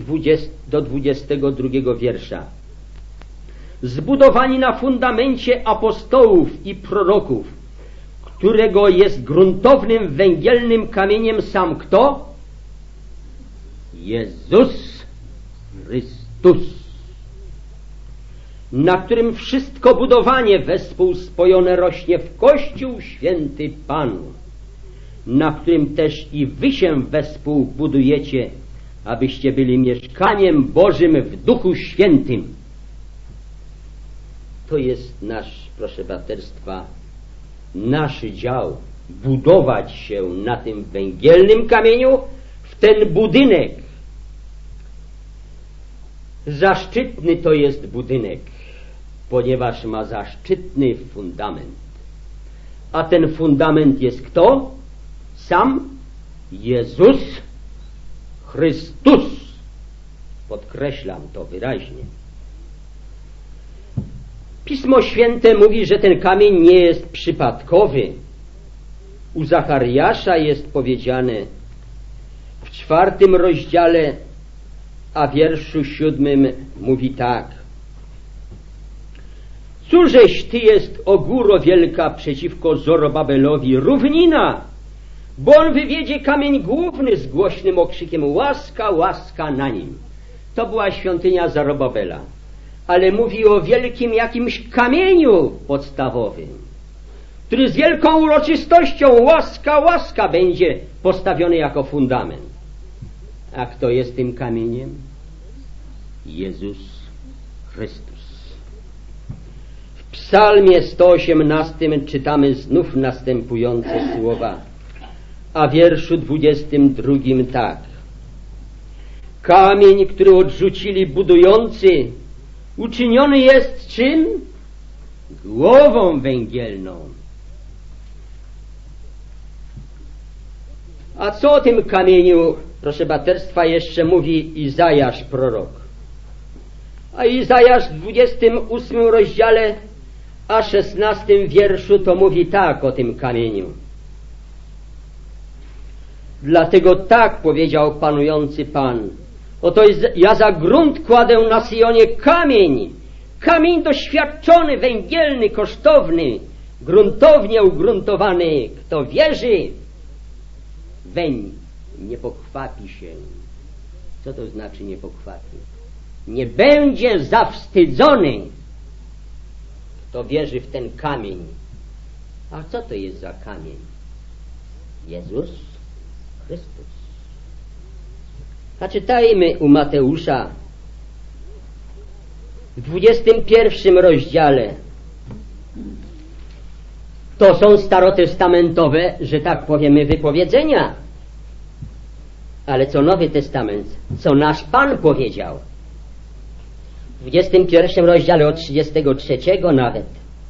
22 wiersza. Zbudowani na fundamencie apostołów i proroków, którego jest gruntownym węgielnym kamieniem sam kto? Jezus Chrystus, na którym wszystko budowanie wespół spojone rośnie w Kościół święty Panu, na którym też i wy się wespół budujecie, abyście byli mieszkaniem Bożym w Duchu Świętym. To jest nasz, proszę braterstwa, nasz dział, budować się na tym węgielnym kamieniu, w ten budynek. Zaszczytny to jest budynek, ponieważ ma zaszczytny fundament. A ten fundament jest kto? Sam Jezus Chrystus. Podkreślam to wyraźnie. Pismo Święte mówi, że ten kamień nie jest przypadkowy. U Zachariasza jest powiedziane w 4 rozdziale, a wierszu 7 mówi tak. Cóżeś ty jest, o góro wielka, przeciwko Zorobabelowi, równina, bo on wywiedzie kamień główny z głośnym okrzykiem łaska, łaska na nim. To była świątynia Zorobabela, ale mówi o wielkim jakimś kamieniu podstawowym, który z wielką uroczystością łaska, łaska będzie postawiony jako fundament. A kto jest tym kamieniem? Jezus Chrystus. W Psalmie 118 czytamy znów następujące słowa, a w wierszu 22 tak. Kamień, który odrzucili budujący, uczyniony jest czym? Głową węgielną. A co o tym kamieniu, proszę braterstwa, jeszcze mówi Izajasz prorok? A Izajasz w 28 rozdziale, a 16 wierszu to mówi tak o tym kamieniu. Dlatego tak powiedział panujący Pan. Oto ja za grunt kładę na Syjonie kamień, kamień doświadczony, węgielny, kosztowny, gruntownie ugruntowany. Kto wierzy, weń nie pochwapi się. Co to znaczy nie pochwapi? Nie będzie zawstydzony, kto wierzy w ten kamień. A co to jest za kamień? Jezus Chrystus. A czytajmy u Mateusza w 21 rozdziale. To są starotestamentowe, że tak powiemy, wypowiedzenia. Ale co Nowy Testament, co nasz Pan powiedział. W 21 rozdziale od 33 nawet.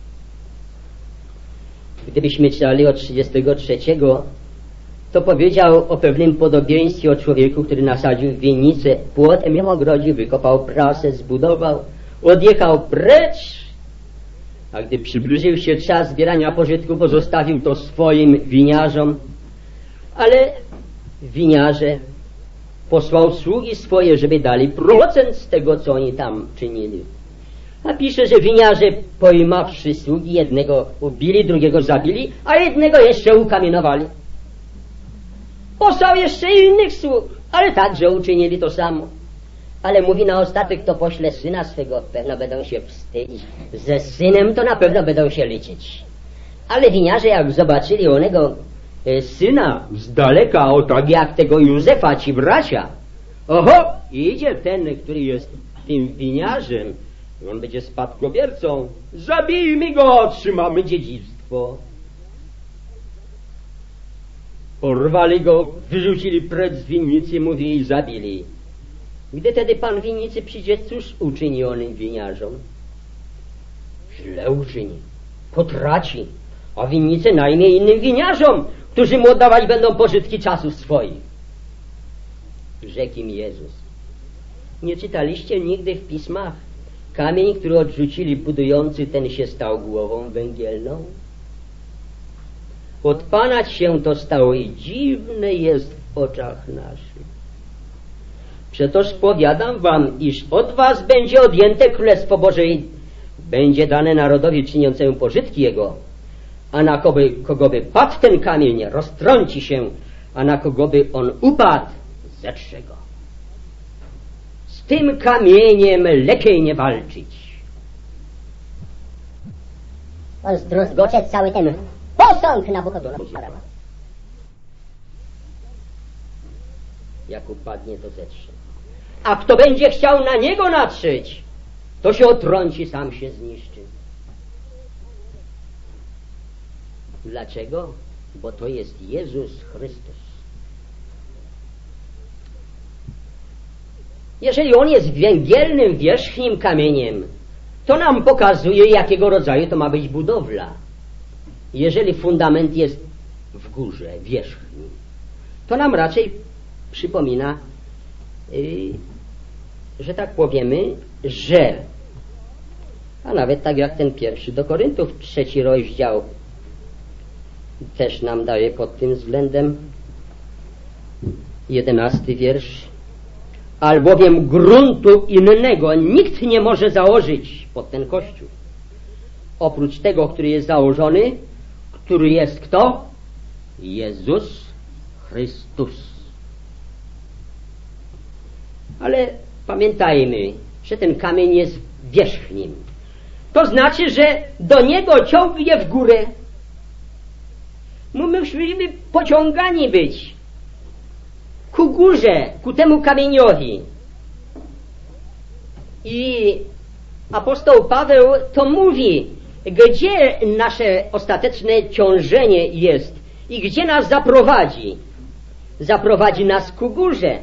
Gdybyśmy czytali od 33, to powiedział o pewnym podobieństwie o człowieku, który nasadził winnicę, płotem ją ogrodził, wykopał prasę, zbudował, odjechał precz, a gdy przybliżył się czas zbierania pożytku, pozostawił to swoim winiarzom, ale winiarze posłał sługi swoje, żeby dali procent z tego, co oni tam czynili. A pisze, że winiarze, pojmawszy sługi, jednego ubili, drugiego zabili, a jednego jeszcze ukamienowali. Posłał jeszcze innych sług, ale także uczynili to samo. Ale mówi na ostatek, to pośle syna swego, pewno będą się wstydzić. Ze synem to na pewno będą się liczyć. Ale winiarze, jak zobaczyli onego syna z daleka, o tak jak tego Józefa, ci bracia, oho, idzie ten, który jest tym winiarzem, on będzie spadkobiercą, zabijmy go, otrzymamy dziedzictwo. Porwali go, wyrzucili precz z winnicy, mówi, i zabili. Gdy tedy pan winnicy przyjdzie, cóż uczyni onym winiarzom? Źle uczyni, potraci, a winnicę najmie innym winiarzom, którzy mu oddawać będą pożytki czasów swoich. Rzekł im Jezus. Nie czytaliście nigdy w pismach? Kamień, który odrzucili budujący, ten się stał głową węgielną. Od Pana się to stało i dziwne jest w oczach naszych. Przetoż powiadam wam, iż od was będzie odjęte Królestwo Boże i będzie dane narodowi czyniącemu pożytki Jego, a na kogo by padł ten kamień, roztrąci się, a na kogo by on upadł, zetrze go. Z tym kamieniem lepiej nie walczyć. On zdruzgocze cały ten posąg Nabuchodonozora. Jak upadnie, to zetrze. A kto będzie chciał na niego natrzeć, to się otrąci, sam się zniszczy. Dlaczego? Bo to jest Jezus Chrystus. Jeżeli On jest węgielnym, wierzchnim kamieniem, to nam pokazuje, jakiego rodzaju to ma być budowla. Jeżeli fundament jest w górze, wierzchni, to nam raczej przypomina że tak powiemy, że, a nawet tak jak ten pierwszy do Koryntów, 3 rozdział też nam daje pod tym względem 11 wiersz, albowiem gruntu innego nikt nie może założyć pod ten Kościół, oprócz tego, który jest założony, który jest kto? Jezus Chrystus. Ale pamiętajmy, że ten kamień jest wierzchnim. To znaczy, że do niego ciągnie w górę. My musimy pociągani być ku górze, ku temu kamieniowi. I apostoł Paweł to mówi, gdzie nasze ostateczne ciążenie jest i gdzie nas zaprowadzi. Zaprowadzi nas ku górze.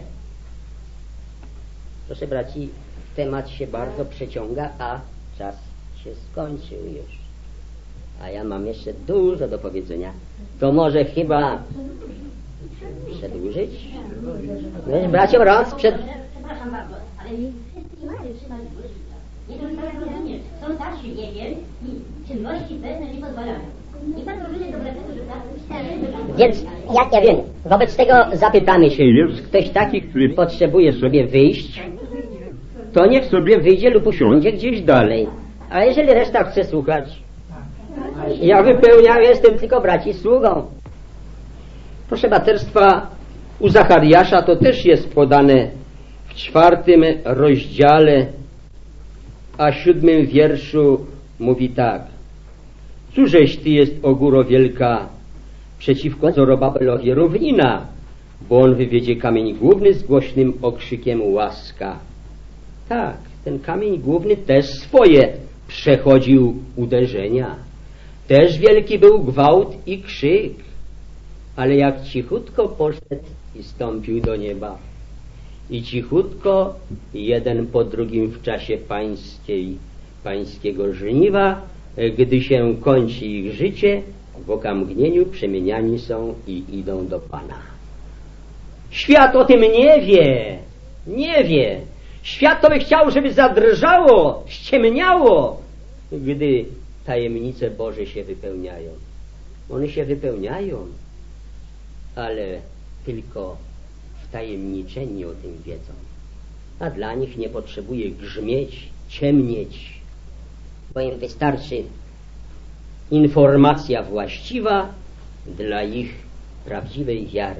Proszę braci, temat się bardzo przeciąga, a czas się skończył już. A ja mam jeszcze dużo do powiedzenia. To może chyba przedłużyć? Wiesz, braciom raz Przepraszam bardzo, ale nie wszyscy mają trzymać nie to tak rozumiesz. Są starsi wiekiem i czynności pewne nie pozwalają. I pan różnie do tego, że więc, jak ja wiem, wobec tego zapytamy się, jest ktoś taki, który potrzebuje sobie wyjść, to niech sobie wyjdzie lub usiądzie gdzieś dalej. A jeżeli reszta chce słuchać, ja wypełniam, jestem tylko braci sługą. Proszę braterstwa, u Zachariasza to też jest podane w 4 rozdziale, a 7 wierszu mówi tak. Cóżeś ty jest, o góro wielka, przeciwko Zorobabelowi równina, bo on wywiedzie kamień główny z głośnym okrzykiem łaska. Tak, ten kamień główny też swoje przechodził uderzenia. Też wielki był gwałt i krzyk, ale jak cichutko poszedł i stąpił do nieba i cichutko jeden po drugim w czasie pańskiego żniwa, gdy się kończy ich życie, w okamgnieniu przemieniani są i idą do Pana. Świat o tym nie wie. Świat to by chciał, żeby zadrżało, ściemniało, gdy tajemnice Boże się wypełniają. One się wypełniają, ale tylko wtajemniczeni o tym wiedzą. A dla nich nie potrzebuje grzmieć, ciemnieć, bo im wystarczy informacja właściwa dla ich prawdziwej wiary.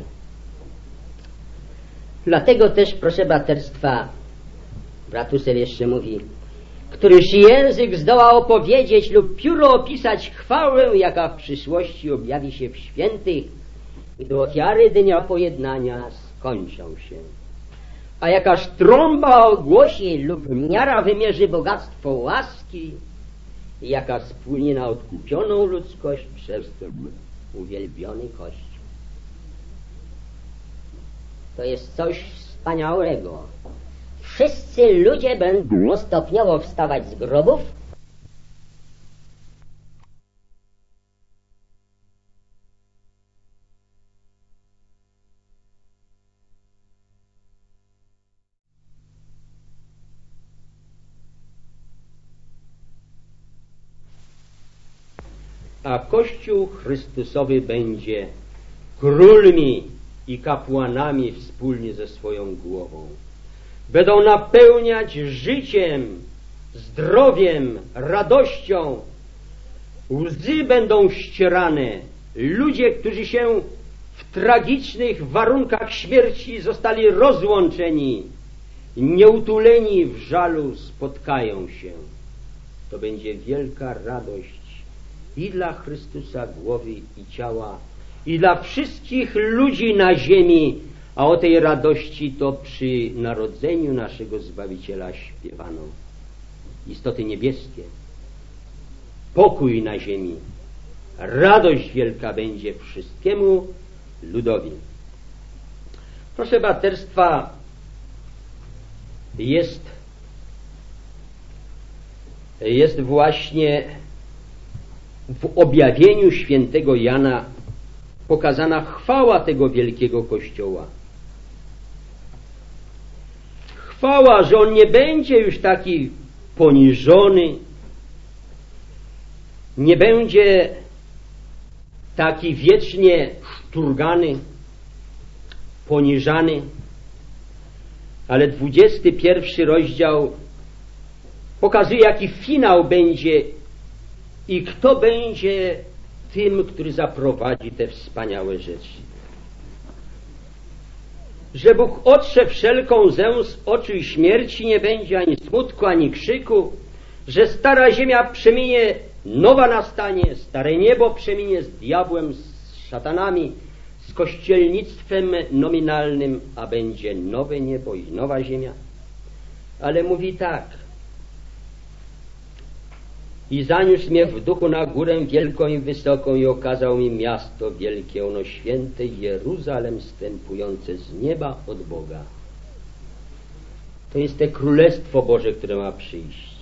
Dlatego też, proszę braterstwa, Bratusel jeszcze mówi, któryż język zdoła opowiedzieć lub pióro opisać chwałę, jaka w przyszłości objawi się w świętych, gdy ofiary dnia pojednania skończą się. A jakaż trąba ogłosi lub miara wymierzy bogactwo łaski, jaka spłynie na odkupioną ludzkość przez ten uwielbiony Kościół. To jest coś wspaniałego. Wszyscy ludzie będą stopniowo wstawać z grobów, a Kościół Chrystusowy będzie królmi i kapłanami wspólnie ze swoją głową. Będą napełniać życiem, zdrowiem, radością. Łzy będą ścierane. Ludzie, którzy się w tragicznych warunkach śmierci zostali rozłączeni, nieutuleni w żalu, spotkają się. To będzie wielka radość i dla Chrystusa głowy i ciała, i dla wszystkich ludzi na ziemi, a o tej radości to przy narodzeniu naszego Zbawiciela śpiewano. Istoty niebieskie, pokój na ziemi, radość wielka będzie wszystkiemu ludowi. Proszę braterstwa, jest właśnie w objawieniu świętego Jana pokazana chwała tego wielkiego Kościoła. chwała, że on nie będzie już taki poniżony, nie będzie taki wiecznie szturgany, poniżany, ale 21 rozdział pokazuje, jaki finał będzie i kto będzie tym, który zaprowadzi te wspaniałe rzeczy. Że Bóg otrze wszelką łzę z oczu i śmierci nie będzie ani smutku, ani krzyku, że stara ziemia przeminie, nowa nastanie, stare niebo przeminie z diabłem, z szatanami, z kościelnictwem nominalnym, a będzie nowe niebo i nowa ziemia. Ale mówi tak: i zaniósł mnie w duchu na górę wielką i wysoką i okazał mi miasto wielkie, ono święte Jeruzalem, zstępujące z nieba od Boga. To jest te Królestwo Boże, które ma przyjść.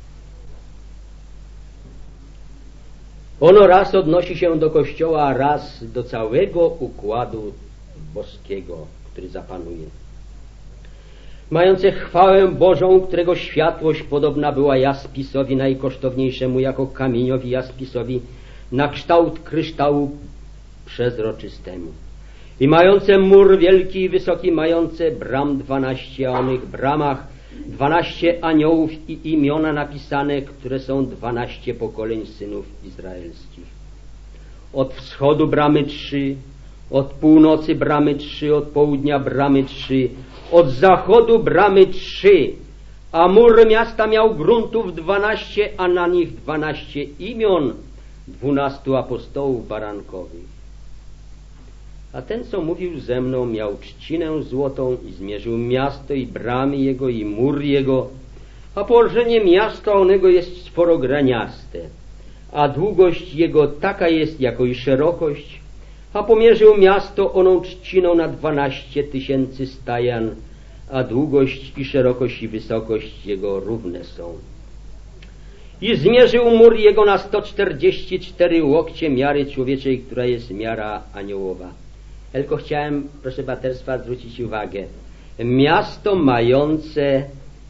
Ono raz odnosi się do Kościoła, a raz do całego układu boskiego, który zapanuje. Mające chwałę Bożą, którego światłość podobna była jaspisowi najkosztowniejszemu jako kamieniowi jaspisowi, na kształt kryształu przezroczystemu. I mające mur wielki i wysoki, mające bram 12, a o tych bramach 12 aniołów i imiona napisane, które są 12 pokoleń synów izraelskich. Od wschodu bramy 3, od północy bramy 3, od południa bramy 3, od zachodu bramy 3, a mur miasta miał gruntów 12, a na nich 12 imion 12 apostołów barankowych. A ten, co mówił ze mną, miał trzcinę złotą i zmierzył miasto i bramy jego i mur jego, a położenie miasta onego jest czworograniaste, a długość jego taka jest, jako i szerokość, a pomierzył miasto oną trzciną na 12 000 stajan, a długość i szerokość i wysokość jego równe są. I zmierzył mur jego na 144 łokcie miary człowieczej, która jest miara aniołowa. Tylko chciałem, proszę braterstwa, zwrócić uwagę. Miasto mające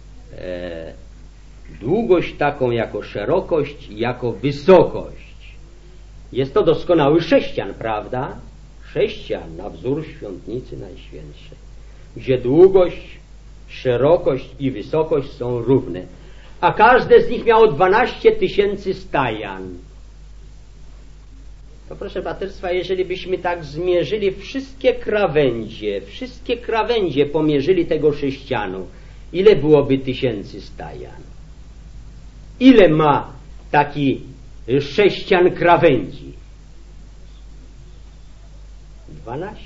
długość taką jako szerokość, jako wysokość. Jest to doskonały sześcian, prawda? Sześcian na wzór świątnicy najświętszej, gdzie długość, szerokość i wysokość są równe. A każde z nich miało 12 000 stajan. To proszę braterstwa, jeżeli byśmy tak zmierzyli wszystkie krawędzie pomierzyli tego sześcianu, ile byłoby 1000 stajan? Ile ma taki sześcian krawędzi? 12.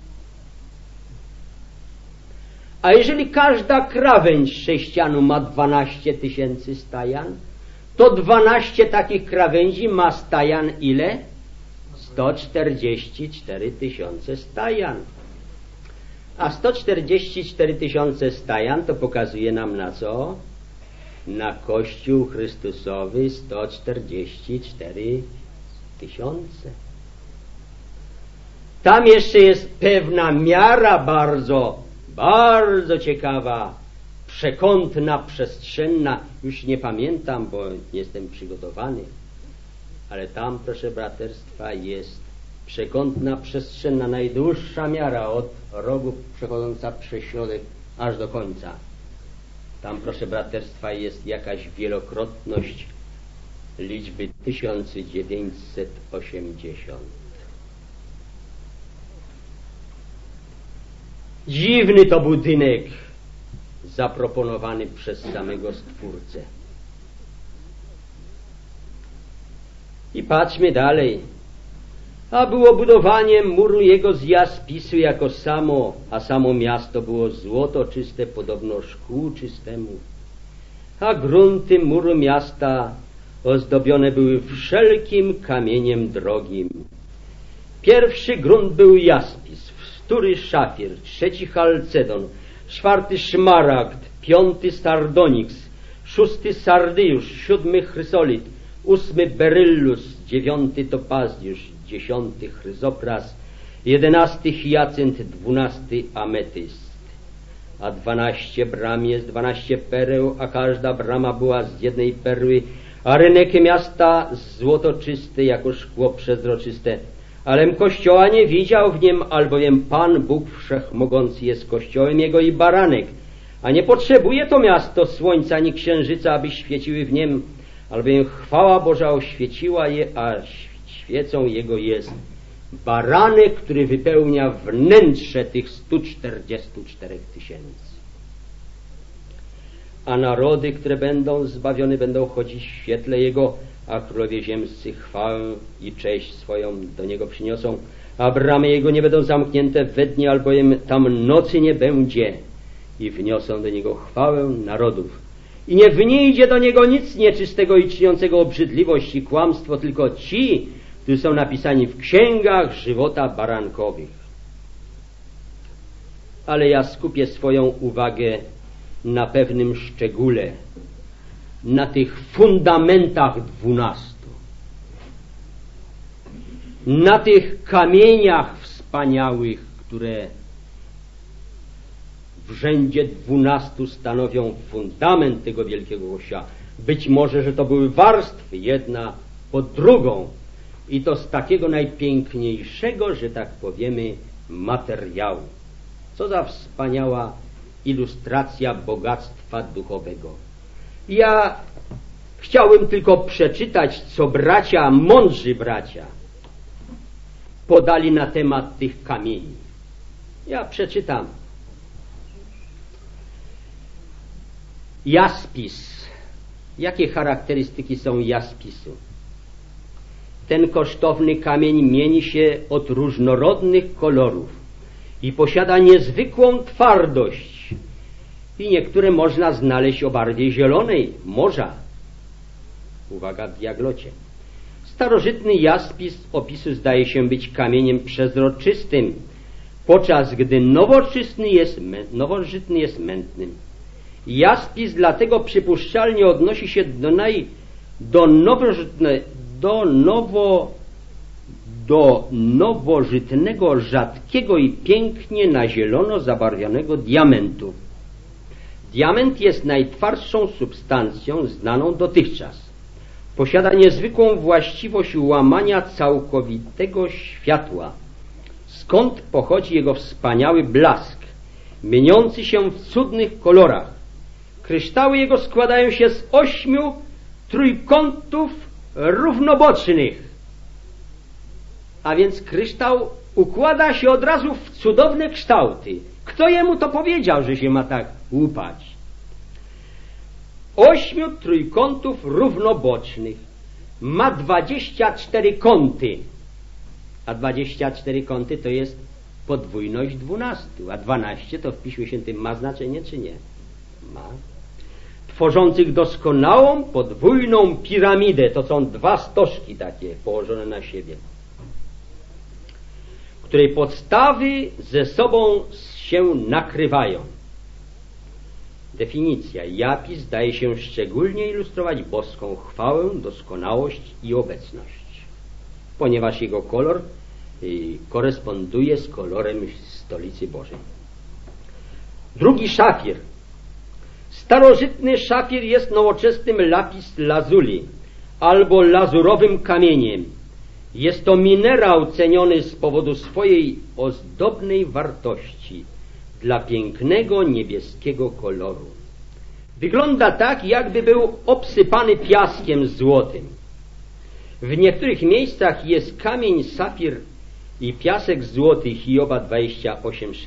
A jeżeli każda krawędź sześcianu ma 12 000 stajan, to 12 takich krawędzi ma stajan ile? 144 000 stajan. A 144 000 stajan to pokazuje nam na co? Na Kościół Chrystusowy 144 000. Tam jeszcze jest pewna miara bardzo ciekawa, przekątna, przestrzenna. Już nie pamiętam, bo nie jestem przygotowany. Ale tam, proszę braterstwa, jest przekątna, przestrzenna, najdłuższa miara od rogu przechodząca przez środek aż do końca. Tam, proszę braterstwa, jest jakaś wielokrotność liczby 1980. Dziwny to budynek zaproponowany przez samego Stwórcę. I patrzmy dalej. A było budowanie muru jego z jaspisu jako samo, a samo miasto było złoto czyste, podobno szkłu czystemu. A grunty muru miasta ozdobione były wszelkim kamieniem drogim. Pierwszy grunt był jaspis, wtóry szafir, trzeci chalcedon, czwarty szmaragd, piąty sardoniks, szósty sardyjusz, siódmy chrysolit, ósmy beryllus, dziewiąty topazjusz, 10 chryzopras, 11 hiacynt, 12 ametyst. a 12 bram jest 12 pereł, a każda brama była z jednej perły, a rynek miasta złotoczysty jako szkło przezroczyste. Alem kościoła nie widział w niem, albowiem Pan Bóg Wszechmogący jest kościołem jego i baranek, a nie potrzebuje to miasto słońca ani księżyca, aby świeciły w niem, albowiem chwała Boża oświeciła je, a świecą jego jest baranek, który wypełnia wnętrze tych 144 000. A narody, które będą zbawione, będą chodzić w świetle jego, a królowie ziemscy chwałę i cześć swoją do niego przyniosą, a bramy jego nie będą zamknięte we dnie, albowiem tam nocy nie będzie, i wniosą do niego chwałę narodów. I nie wniedzie do niego nic nieczystego i czyniącego obrzydliwość i kłamstwo, tylko ci, którzy są napisani w księgach żywota barankowych. Ale ja skupię swoją uwagę na pewnym szczególe, na tych fundamentach 12, na tych kamieniach wspaniałych, które w rzędzie 12 stanowią fundament tego wielkiego kościoła. Być może, że to były warstwy, jedna pod drugą, i to z takiego najpiękniejszego, że tak powiemy, materiału. Co za wspaniała ilustracja bogactwa duchowego. Ja chciałbym tylko przeczytać, co bracia, mądrzy bracia, podali na temat tych kamieni. Ja przeczytam. Jaspis. Jakie charakterystyki są jaspisu? Ten kosztowny kamień mieni się od różnorodnych kolorów i posiada niezwykłą twardość. I niektóre można znaleźć o barwie zielonej, morza. Uwaga w diaglocie. Starożytny jaspis opisu zdaje się być kamieniem przezroczystym, podczas gdy nowożytny jest mętnym. Jaspis dlatego przypuszczalnie odnosi się do nowożytnego, rzadkiego i pięknie na zielono zabarwionego diamentu. Diament jest najtwardszą substancją znaną dotychczas. Posiada niezwykłą właściwość łamania całkowitego światła, skąd pochodzi jego wspaniały blask, mieniący się w cudnych kolorach. Kryształy jego składają się z 8 trójkątów równobocznych. A więc kryształ układa się od razu w cudowne kształty. Kto jemu to powiedział, że się ma tak łupać? 8 trójkątów równobocznych. Ma 24 kąty. A 24 kąty to jest podwójność 12. A 12 to w Piśmie Świętym ma znaczenie, czy nie? Ma. Tworzących doskonałą, podwójną piramidę. To są 2 stożki takie położone na siebie, której podstawy ze sobą się nakrywają. Definicja. Japis zdaje się szczególnie ilustrować boską chwałę, doskonałość i obecność, ponieważ jego kolor koresponduje z kolorem stolicy Bożej. Drugi szafir. Starożytny szafir jest nowoczesnym lapis lazuli albo lazurowym kamieniem. Jest to minerał ceniony z powodu swojej ozdobnej wartości dla pięknego niebieskiego koloru. Wygląda tak, jakby był obsypany piaskiem złotym. W niektórych miejscach jest kamień safir i piasek złoty, Hioba 28:6.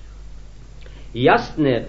Jasne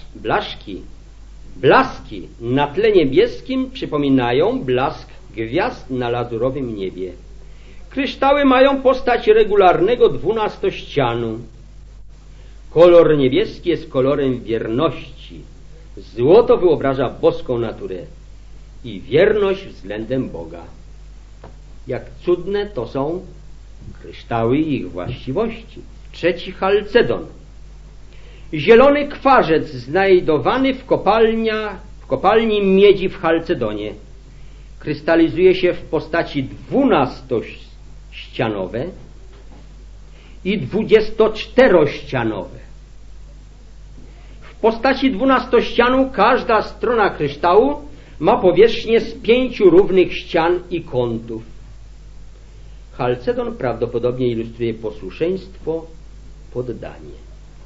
blaski na tle niebieskim przypominają blask gwiazd na lazurowym niebie. Kryształy mają postać regularnego 12-ścianu. Kolor niebieski jest kolorem wierności. Złoto wyobraża boską naturę i wierność względem Boga. Jak cudne to są kryształy i ich właściwości. Trzeci chalcedon. Zielony kwarzec znajdowany w kopalni miedzi w Chalcedonie. Krystalizuje się w postaci 12-ścianowe i 24-ścianowe. postaci 12-ścianu każda strona kryształu ma powierzchnię z 5 równych ścian i kątów. Chalcedon prawdopodobnie ilustruje posłuszeństwo, poddanie.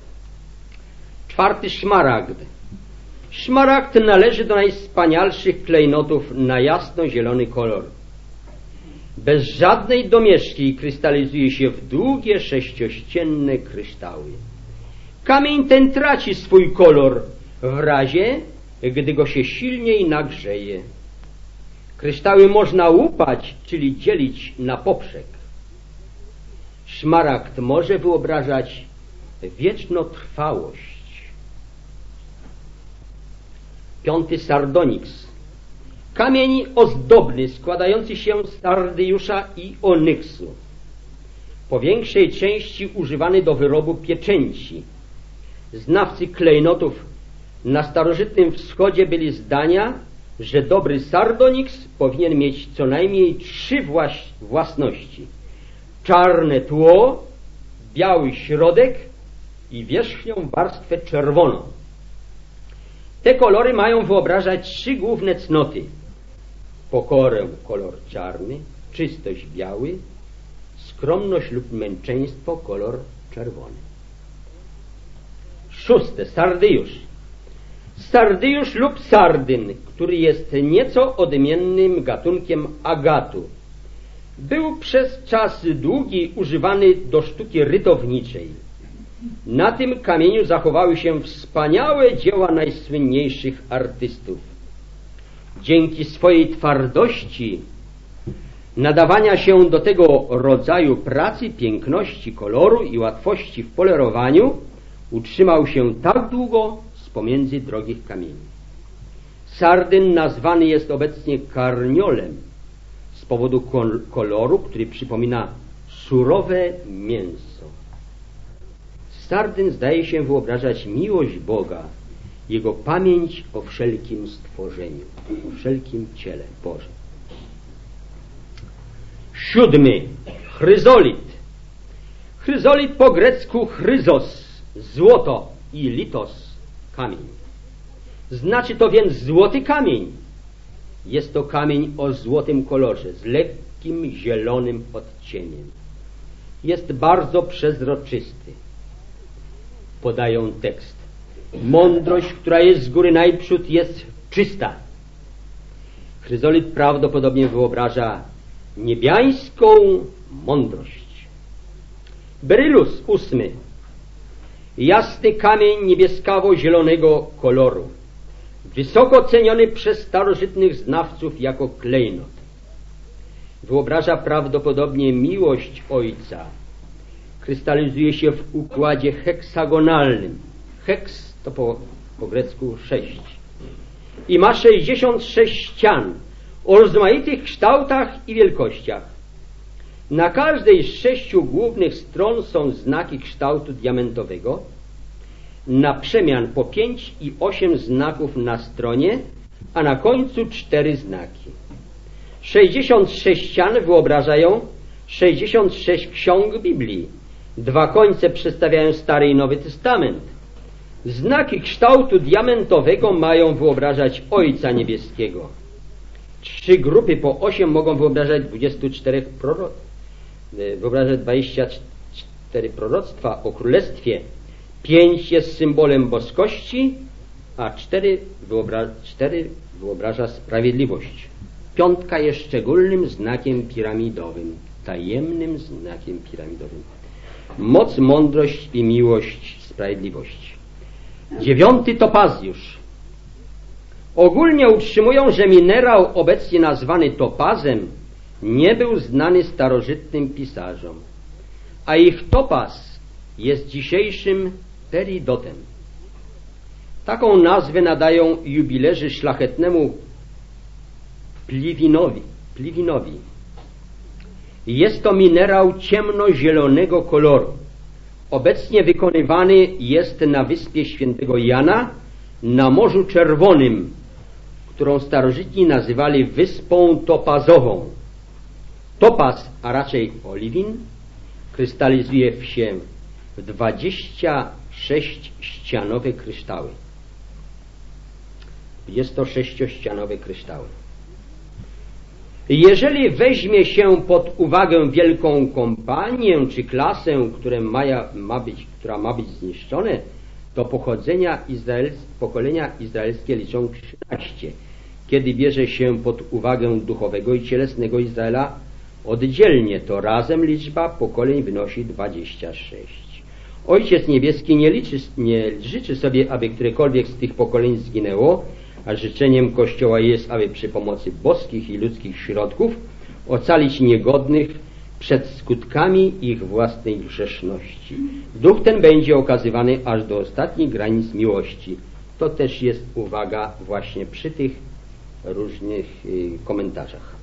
4. Szmaragd. Szmaragd należy do najwspanialszych klejnotów na jasno-zielony kolor. Bez żadnej domieszki krystalizuje się w długie, sześciościenne kryształy. Kamień ten traci swój kolor w razie, gdy go się silniej nagrzeje. Kryształy można łupać, czyli dzielić na poprzek. Szmaragd może wyobrażać wiecznotrwałość. 5. Sardonyks. Kamień ozdobny składający się z sardyjusza i onyksu. Po większej części używany do wyrobu pieczęci. Znawcy klejnotów na starożytnym wschodzie byli zdania, że dobry sardonyks powinien mieć co najmniej 3 własności. Czarne tło, biały środek i wierzchnią warstwę czerwoną. Te kolory mają wyobrażać 3 główne cnoty. Pokorę, kolor czarny, czystość biały, skromność lub męczeństwo, kolor czerwony. 6. Sardyjusz. Sardyjusz lub sardyn, który jest nieco odmiennym gatunkiem agatu, był przez czas długi używany do sztuki rytowniczej. Na tym kamieniu zachowały się wspaniałe dzieła najsłynniejszych artystów. Dzięki swojej twardości, nadawania się do tego rodzaju pracy, piękności koloru i łatwości w polerowaniu, utrzymał się tak długo z pomiędzy drogich kamieni. Sardyn nazwany jest obecnie karniolem z powodu koloru, który przypomina surowe mięso. Sardyn zdaje się wyobrażać miłość Boga, Jego pamięć o wszelkim stworzeniu, o wszelkim ciele Bożym. 7. Chryzolit. Chryzolit po grecku chryzos, złoto, i litos, kamień. Znaczy to więc złoty kamień. Jest to kamień o złotym kolorze, z lekkim zielonym odcieniem. Jest bardzo przezroczysty. Podają tekst. Mądrość, która jest z góry najprzód, jest czysta. Chryzolit prawdopodobnie wyobraża niebiańską mądrość. Berylus 8. Jasny kamień niebieskawo-zielonego koloru. Wysoko ceniony przez starożytnych znawców jako klejnot. Wyobraża prawdopodobnie miłość Ojca. Krystalizuje się w układzie heksagonalnym. Heks to po grecku 6. I ma 66 ścian o rozmaitych kształtach i wielkościach. Na każdej z 6 głównych stron są znaki kształtu diamentowego, na przemian po 5 i 8 znaków na stronie, a na końcu 4 znaki. 66 ścian wyobrażają 66 ksiąg Biblii. 2 końce przedstawiają Stary i Nowy Testament. Znaki kształtu diamentowego mają wyobrażać Ojca Niebieskiego. 3 grupy po 8 mogą wyobrażać 24 24 proroctwa o królestwie. 5 jest symbolem boskości, a 4 wyobraża sprawiedliwość. 5 jest szczególnym znakiem piramidowym, tajemnym znakiem piramidowym. Moc, mądrość i miłość, sprawiedliwość. 9 topazjusz. Ogólnie utrzymują, że minerał obecnie nazwany topazem nie był znany starożytnym pisarzom, a ich topaz jest dzisiejszym peridotem. Taką nazwę nadają jubilerzy szlachetnemu Pliwinowi. Jest to minerał ciemnozielonego koloru. Obecnie wykonywany jest na wyspie Świętego Jana na Morzu Czerwonym, którą starożytni nazywali Wyspą Topazową. Topaz, a raczej oliwin, krystalizuje się w 26 ścianowe kryształy. 26-ścianowe kryształy. Jeżeli weźmie się pod uwagę wielką kompanię czy klasę, która ma być zniszczone, to pokolenia izraelskie liczą 13. Kiedy bierze się pod uwagę duchowego i cielesnego Izraela oddzielnie, to razem liczba pokoleń wynosi 26. Ojciec Niebieski nie życzy sobie, aby którekolwiek z tych pokoleń zginęło, a życzeniem Kościoła jest, aby przy pomocy boskich i ludzkich środków ocalić niegodnych przed skutkami ich własnej grzeszności. Duch ten będzie okazywany aż do ostatnich granic miłości. To też jest uwaga właśnie przy tych różnych komentarzach.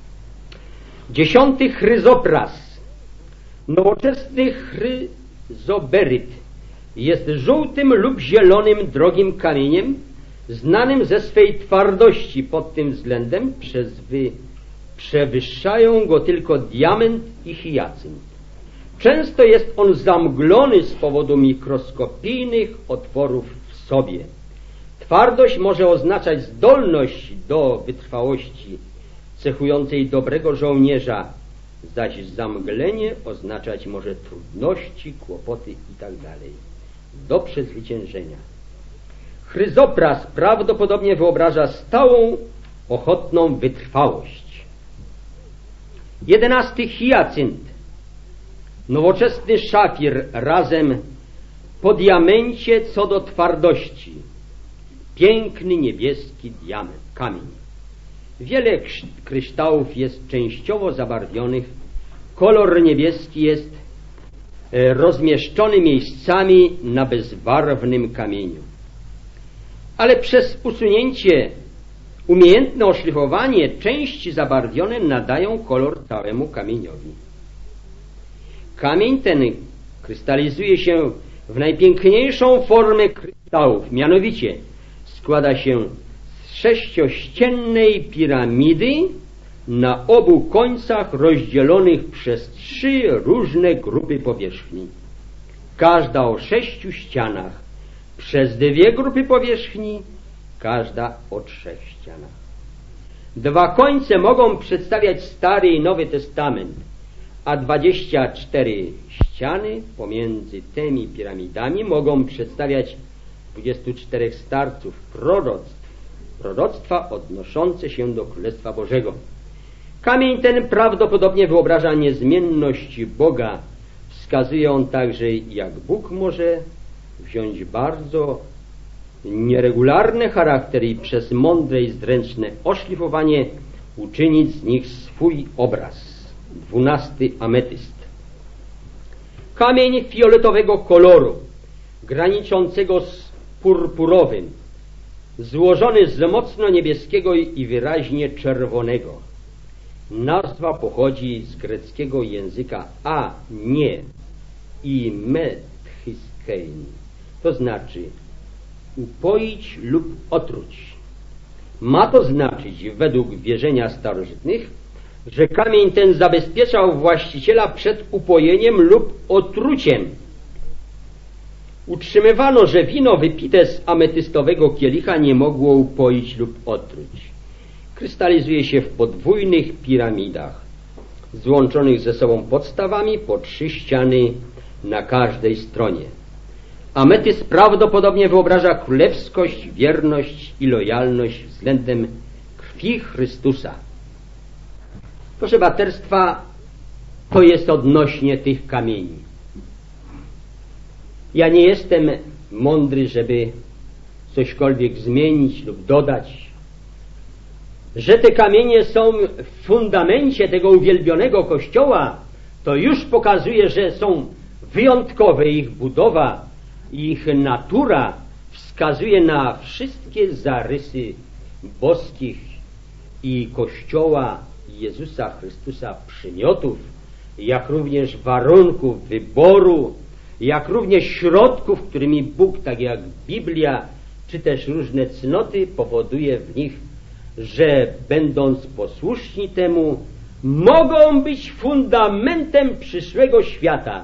10. Chryzopras. Nowoczesny chryzoberyt jest żółtym lub zielonym drogim kamieniem, znanym ze swej twardości pod tym względem, przewyższają go tylko diament i hiacynt. Często jest on zamglony z powodu mikroskopijnych otworów w sobie. Twardość może oznaczać zdolność do wytrwałości cechującej dobrego żołnierza, zaś zamglenie oznaczać może trudności, kłopoty itd. do przezwyciężenia. Chryzopras prawdopodobnie wyobraża stałą, ochotną wytrwałość. 11. Hiacynt. Nowoczesny szafir razem po diamencie co do twardości. Piękny niebieski kamień. Wiele kryształów jest częściowo zabarwionych. Kolor niebieski jest rozmieszczony miejscami na bezbarwnym kamieniu. Ale przez usunięcie, umiejętne oszlifowanie części zabarwione nadają kolor całemu kamieniowi. Kamień ten krystalizuje się w najpiękniejszą formę kryształów, mianowicie składa się z sześciościennej piramidy na obu końcach rozdzielonych przez 3 różne grupy powierzchni. Każda o 6 ścianach, przez 2 grupy powierzchni, każda o 3 ścianach. 2 końce mogą przedstawiać Stary i Nowy Testament, a 24 ściany pomiędzy tymi piramidami mogą przedstawiać 24 starców proroctwa odnoszące się do Królestwa Bożego. Kamień ten prawdopodobnie wyobraża niezmienność Boga. Wskazuje on także, jak Bóg może wziąć bardzo nieregularny charakter i przez mądre i zręczne oszlifowanie uczynić z nich swój obraz. 12. Ametyst. Kamień fioletowego koloru, graniczącego z purpurowym, złożony z mocno niebieskiego i wyraźnie czerwonego. Nazwa pochodzi z greckiego języka nie i metchiskein, to znaczy upoić lub otruć. Ma to znaczyć, według wierzenia starożytnych, że kamień ten zabezpieczał właściciela przed upojeniem lub otruciem. Utrzymywano, że wino wypite z ametystowego kielicha nie mogło upoić lub otruć. Krystalizuje się w podwójnych piramidach, złączonych ze sobą podstawami po 3 ściany na każdej stronie. Ametyst prawdopodobnie wyobraża królewskość, wierność i lojalność względem krwi Chrystusa. Proszę braterstwa, to jest odnośnie tych kamieni. Ja nie jestem mądry, żeby cośkolwiek zmienić lub dodać. Że te kamienie są w fundamencie tego uwielbionego Kościoła, to już pokazuje, że są wyjątkowe. Ich budowa, ich natura wskazuje na wszystkie zarysy boskich i Kościoła Jezusa Chrystusa przymiotów, jak również warunków wyboru, jak również środków, którymi Bóg, tak jak Biblia, czy też różne cnoty powoduje w nich, że będąc posłuszni temu, mogą być fundamentem przyszłego świata.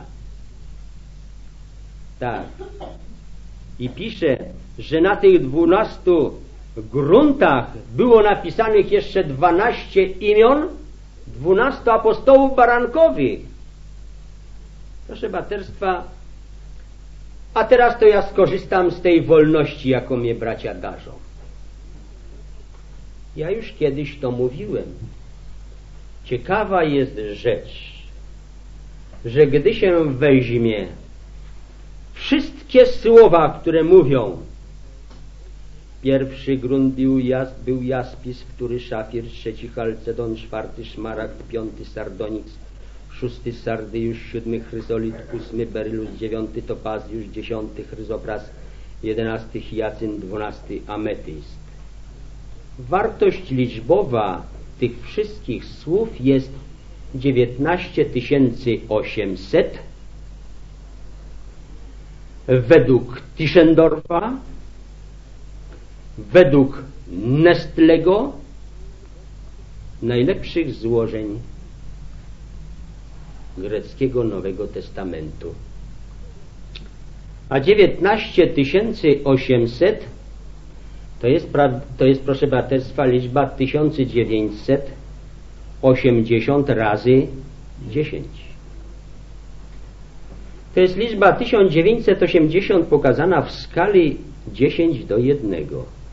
Tak. I pisze, że na tych 12 gruntach było napisanych jeszcze 12 imion 12 apostołów barankowych. Proszę braterstwa, a teraz to ja skorzystam z tej wolności, jaką mnie bracia darzą. Ja już kiedyś to mówiłem. Ciekawa jest rzecz, że gdy się weźmie wszystkie słowa, które mówią, pierwszy grunt był jaspis, wtóry szafir, trzeci chalcedon, czwarty szmaragd, piąty sardoniks, szósty sardyjusz, siódmy chryzolit, ósmy berylus, dziewiąty topazjusz, dziesiąty chryzopras, 11 hiacynt, 12 ametyst. Wartość liczbowa tych wszystkich słów jest 19 800 według Tischendorfa, według Nestlego, najlepszych złożeń greckiego Nowego Testamentu. A 19 800 to jest, proszę braterstwa, liczba 1980 razy 10. To jest liczba 1980 pokazana w skali 10:1.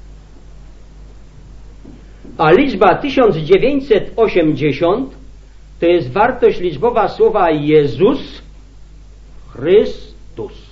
A liczba 1980 to jest wartość liczbowa słowa Jezus Chrystus.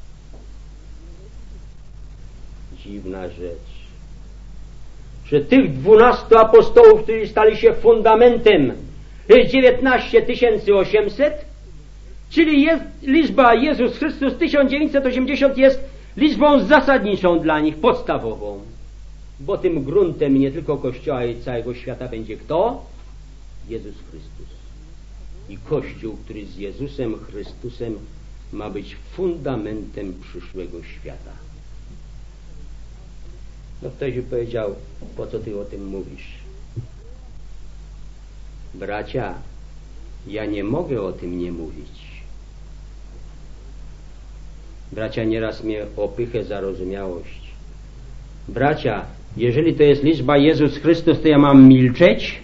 Dziwna rzecz, że tych 12 apostołów, którzy stali się fundamentem, jest 19 800, czyli jest liczba Jezus Chrystus 1980 jest liczbą zasadniczą dla nich, podstawową. Bo tym gruntem nie tylko Kościoła i całego świata będzie kto? Jezus Chrystus. I Kościół, który z Jezusem Chrystusem ma być fundamentem przyszłego świata. No ktoś by powiedział, po co ty o tym mówisz? Bracia, ja nie mogę o tym nie mówić. Bracia, nieraz mnie opychę zarozumiałość. Bracia, jeżeli to jest liczba Jezus Chrystus, to ja mam milczeć?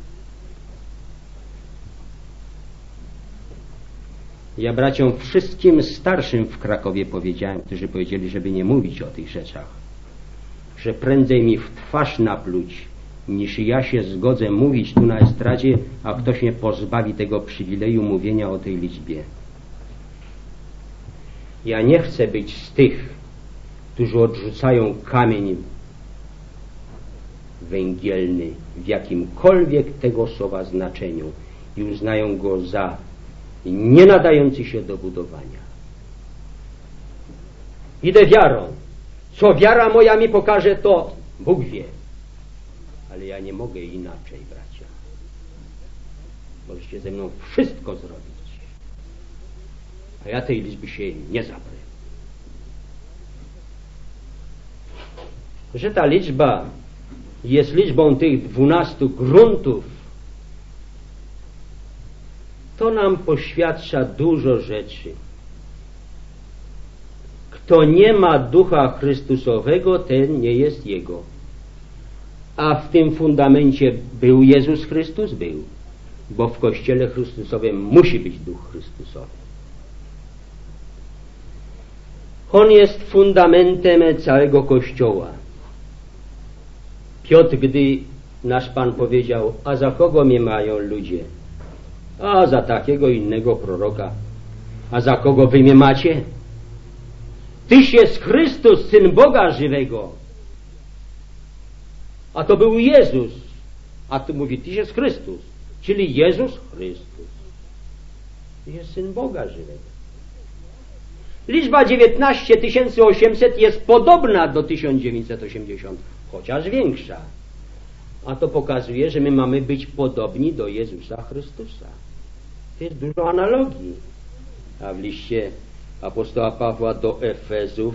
Ja braciom wszystkim starszym w Krakowie powiedziałem, którzy powiedzieli, żeby nie mówić o tych rzeczach, że prędzej mi w twarz napluć, niż ja się zgodzę mówić tu na estradzie, a ktoś mnie pozbawi tego przywileju mówienia o tej liczbie. Ja nie chcę być z tych, którzy odrzucają kamień węgielny w jakimkolwiek tego słowa znaczeniu i uznają go za nie nadający się do budowania. Idę wiarą. Co wiara moja mi pokaże, to Bóg wie. Ale ja nie mogę inaczej, bracia. Możecie ze mną wszystko zrobić. A ja tej liczby się nie zaprę. Że ta liczba jest liczbą tych 12 gruntów, to nam poświadcza dużo rzeczy. Kto nie ma Ducha Chrystusowego, ten nie jest Jego. A w tym fundamencie był Jezus Chrystus? Był. Bo w Kościele Chrystusowym musi być Duch Chrystusowy. On jest fundamentem całego Kościoła. Piotr, gdy nasz Pan powiedział, a za kogo mnie mają ludzie? A za takiego innego proroka. A za kogo wy mnie macie? Tyś jest Chrystus, Syn Boga żywego. A to był Jezus. A tu mówi, tyś jest Chrystus. Czyli Jezus Chrystus. Tyś jest Syn Boga żywego. Liczba 19 800 jest podobna do 1980, chociaż większa. A to pokazuje, że my mamy być podobni do Jezusa Chrystusa. To jest dużo analogii. A w liście apostoła Pawła do Efezów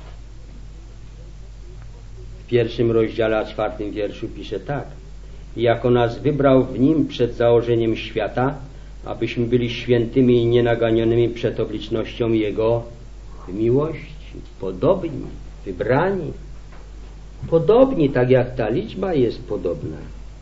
w 1 rozdziale, a 4 wierszu pisze tak. Jako nas wybrał w Nim przed założeniem świata, abyśmy byli świętymi i nienaganionymi przed oblicznością Jego miłości, podobni, wybrani. podobni, tak jak ta liczba jest podobna.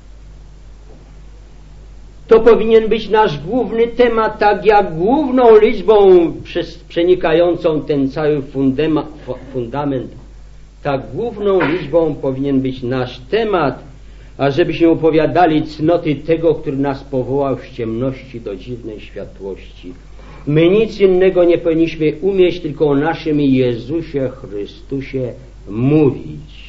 To powinien być nasz główny temat, tak jak główną liczbą przenikającą ten cały fundament, tak główną liczbą powinien być nasz temat, ażebyśmy opowiadali cnoty tego, który nas powołał z ciemności do dziwnej światłości. My nic innego nie powinniśmy umieć, tylko o naszym Jezusie Chrystusie mówić.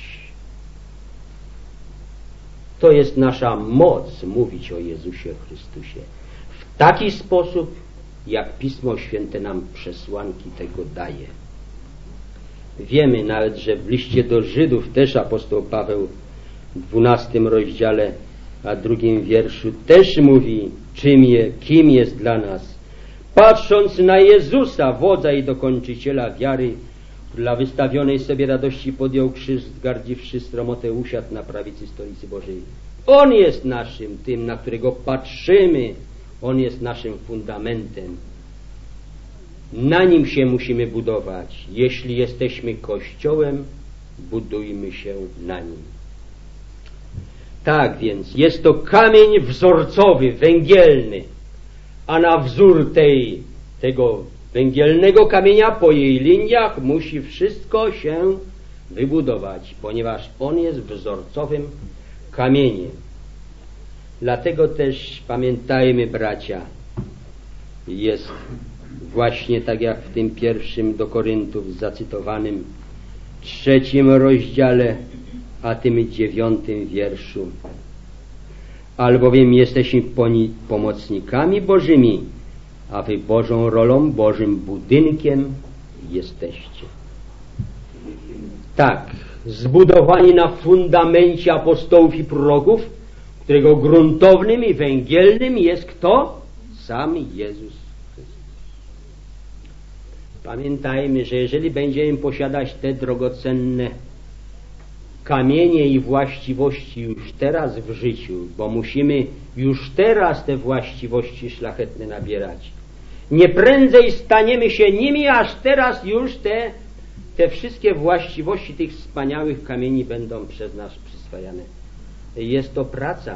To jest nasza moc mówić o Jezusie Chrystusie w taki sposób, jak Pismo Święte nam przesłanki tego daje. Wiemy nawet, że w liście do Żydów też apostoł Paweł w 12 rozdziale, a 2 wierszu też mówi, kim jest dla nas. Patrząc na Jezusa, wodza i dokończyciela wiary, dla wystawionej sobie radości podjął krzyż, zgardziwszy sromotę, usiadł na prawicy stolicy Bożej. On jest naszym tym, na którego patrzymy. On jest naszym fundamentem. Na nim się musimy budować. Jeśli jesteśmy Kościołem, budujmy się na nim. Tak więc, jest to kamień wzorcowy, węgielny, a na wzór tego węgielnego kamienia po jej liniach musi wszystko się wybudować, ponieważ on jest wzorcowym kamieniem. Dlatego też pamiętajmy, bracia, jest właśnie tak jak w tym pierwszym do Koryntów zacytowanym 3 rozdziale, a tym 9 wierszu. Albowiem jesteśmy pomocnikami Bożymi, a wy Bożą rolą, Bożym budynkiem jesteście. Tak, zbudowani na fundamencie apostołów i proroków, którego gruntownym i węgielnym jest kto? Sam Jezus Chrystus. Pamiętajmy, że jeżeli będziemy posiadać te drogocenne kamienie i właściwości już teraz w życiu, bo musimy już teraz te właściwości szlachetne nabierać, nie prędzej staniemy się nimi, aż teraz już te wszystkie właściwości tych wspaniałych kamieni będą przez nas przyswajane. Jest to praca,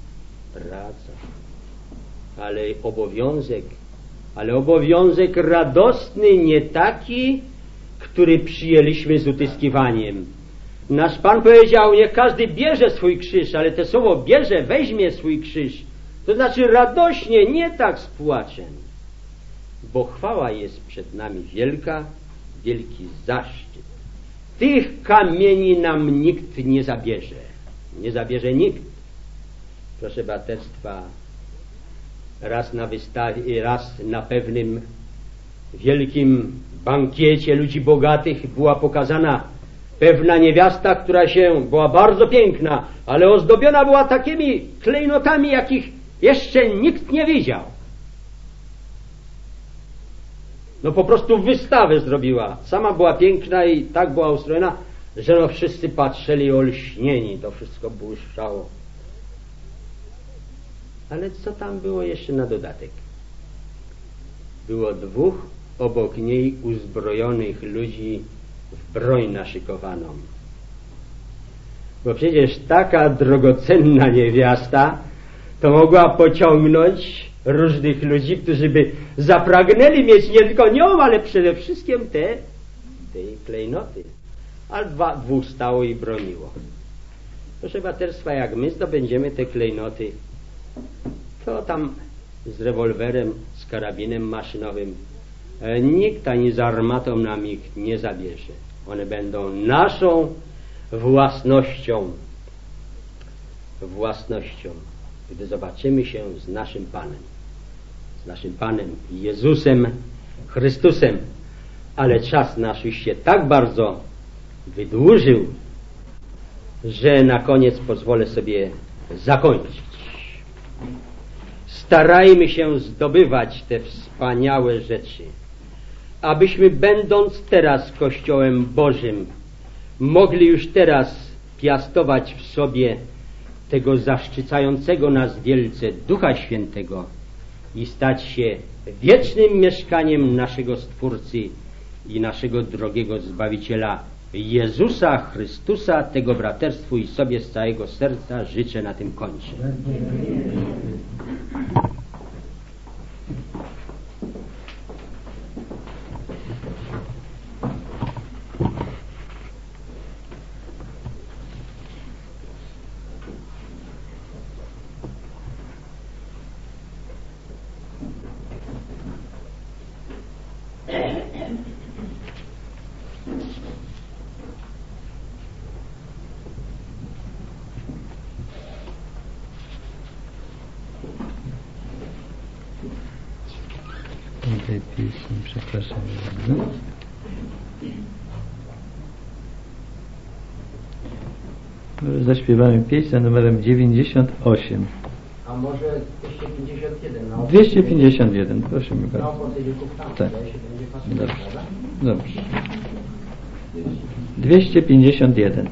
ale obowiązek radosny, nie taki, który przyjęliśmy z utyskiwaniem. Nasz Pan powiedział, niech każdy bierze swój krzyż, ale to słowo bierze, weźmie swój krzyż, to znaczy radośnie, nie tak z płaczem. Bo chwała jest przed nami wielka, wielki zaszczyt. Tych kamieni nam nikt nie zabierze. Nie zabierze nikt. Proszę braterstwa, raz na wystawie, raz na pewnym wielkim bankiecie ludzi bogatych była pokazana pewna niewiasta, która była bardzo piękna, ale ozdobiona była takimi klejnotami, jakich jeszcze nikt nie widział. No po prostu wystawę zrobiła. Sama była piękna i tak była ustrojona, że wszyscy patrzyli olśnieni, to wszystko błyszczało. Ale co tam było jeszcze na dodatek? Było 2 obok niej uzbrojonych ludzi w broń naszykowaną. Bo przecież taka drogocenna niewiasta to mogła pociągnąć różnych ludzi, którzy by zapragnęli mieć nie tylko nią, ale przede wszystkim tej klejnoty. A 2 stało i broniło. Proszę braterstwa, jak my zdobędziemy te klejnoty, to tam z rewolwerem, z karabinem maszynowym nikt ani z armatą nam ich nie zabierze. One będą naszą własnością, gdy zobaczymy się z naszym Panem Jezusem Chrystusem. Ale czas nasz już się tak bardzo wydłużył, że na koniec pozwolę sobie zakończyć. Starajmy się zdobywać te wspaniałe rzeczy, abyśmy będąc teraz Kościołem Bożym mogli już teraz piastować w sobie tego zaszczycającego nas wielce Ducha Świętego i stać się wiecznym mieszkaniem naszego Stwórcy i naszego drogiego Zbawiciela Jezusa Chrystusa, tego braterstwu i sobie z całego serca życzę na tym kończę. Tej pieśni, przepraszam. Zaśpiewamy pieśń za numerem 98. A może 251? 251, proszę mi bardzo. Tak. Dobrze. Dobrze. 251.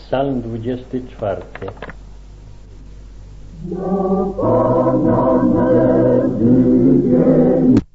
Psalm 24. Do Pana należy dzień.